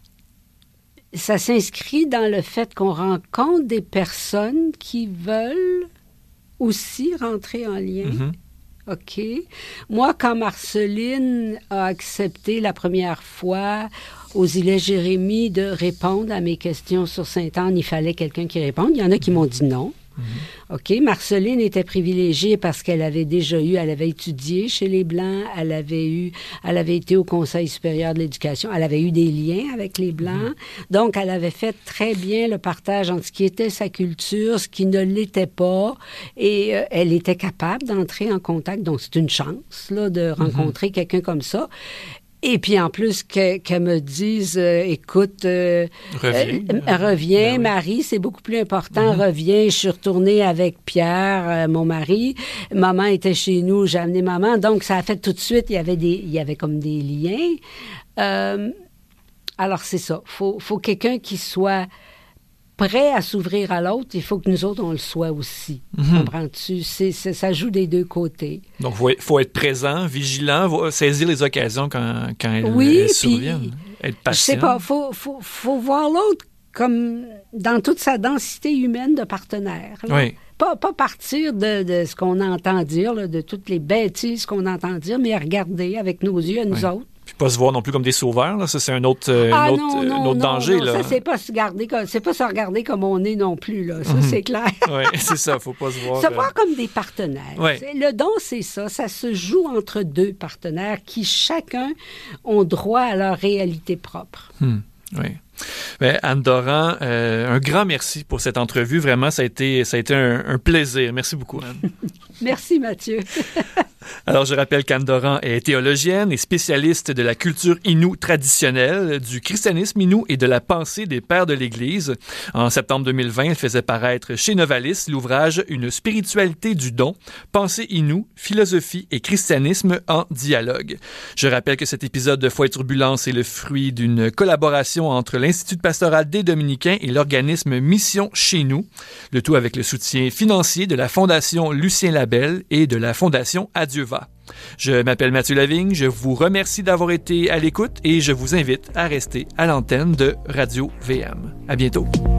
C: ça s'inscrit dans le fait qu'on rencontre des personnes qui veulent aussi rentrer en lien. Mm-hmm. OK. Moi, quand Marceline a accepté la première fois aux îlets Jérémie de répondre à mes questions sur Sainte-Anne, il fallait quelqu'un qui réponde. Il y en a qui m'ont dit non. Mm-hmm. OK. Marceline était privilégiée parce qu'elle avait déjà eu, elle avait étudié chez les Blancs, elle avait eu, elle avait été au Conseil supérieur de l'éducation, elle avait eu des liens avec les Blancs. Mm-hmm. Donc, elle avait fait très bien le partage entre ce qui était sa culture, ce qui ne l'était pas, et euh, elle était capable d'entrer en contact. Donc, c'est une chance, là, de rencontrer mm-hmm. quelqu'un comme ça. Et puis, en plus, que, qu'elle me dise, euh, écoute, euh, reviens, euh, reviens ben Marie, oui. C'est beaucoup plus important, mm-hmm. reviens. Je suis retournée avec Pierre, euh, mon mari. Maman était chez nous, j'ai amené maman. Donc, ça a fait tout de suite, il y avait, des, il y avait comme des liens. Euh, alors, c'est ça. Il faut, faut quelqu'un qui soit prêt à s'ouvrir à l'autre. Il faut que nous autres, on le soit aussi. Mm-hmm. Comprends-tu? C'est, c'est, ça joue des deux côtés.
B: Donc, il faut, faut être présent, vigilant, saisir les occasions quand, quand elles,
C: oui,
B: elles surviennent. Être patient.
C: Je sais pas, il faut, faut, faut voir l'autre comme dans toute sa densité humaine de partenaire. Là.
B: Oui.
C: Pas, pas partir de, de ce qu'on entend dire, là, de toutes les bêtises qu'on entend dire, mais regarder avec nos yeux à nous oui. autres.
B: Puis pas se voir non plus comme des sauveurs, là. Ça, c'est un autre, euh,
C: ah,
B: autre,
C: non, non,
B: un autre
C: non,
B: danger.
C: Non,
B: là.
C: Ça, c'est pas se garder comme, c'est pas se regarder comme on est non plus, là. Ça, mm-hmm. c'est clair.
B: Oui, c'est ça, faut pas se voir.
C: Se voir comme des partenaires.
B: Ouais.
C: Le don, c'est ça. Ça se joue entre deux partenaires qui, chacun, ont droit à leur réalité propre.
B: Hmm. Oui. Ben, Anne Doran, euh, un grand merci pour cette entrevue. Vraiment, ça a été, ça a été un, un plaisir. Merci beaucoup, Anne.
C: Merci, Mathieu.
B: Alors, je rappelle qu'Anne Doran est théologienne et spécialiste de la culture inoue traditionnelle, du christianisme inou et de la pensée des pères de l'Église. En septembre deux mille vingt, elle faisait paraître chez Novalis l'ouvrage « Une spiritualité du don, pensée inoue, philosophie et christianisme en dialogue ». Je rappelle que cet épisode de Foi et Turbulence est le fruit d'une collaboration entre l'Institut pastoral des Dominicains et l'organisme Mission Chez Nous, le tout avec le soutien financier de la Fondation Lucien Labelle et de la Fondation Adieu va. Je m'appelle Mathieu Lavigne, je vous remercie d'avoir été à l'écoute et je vous invite à rester à l'antenne de Radio V M. À bientôt.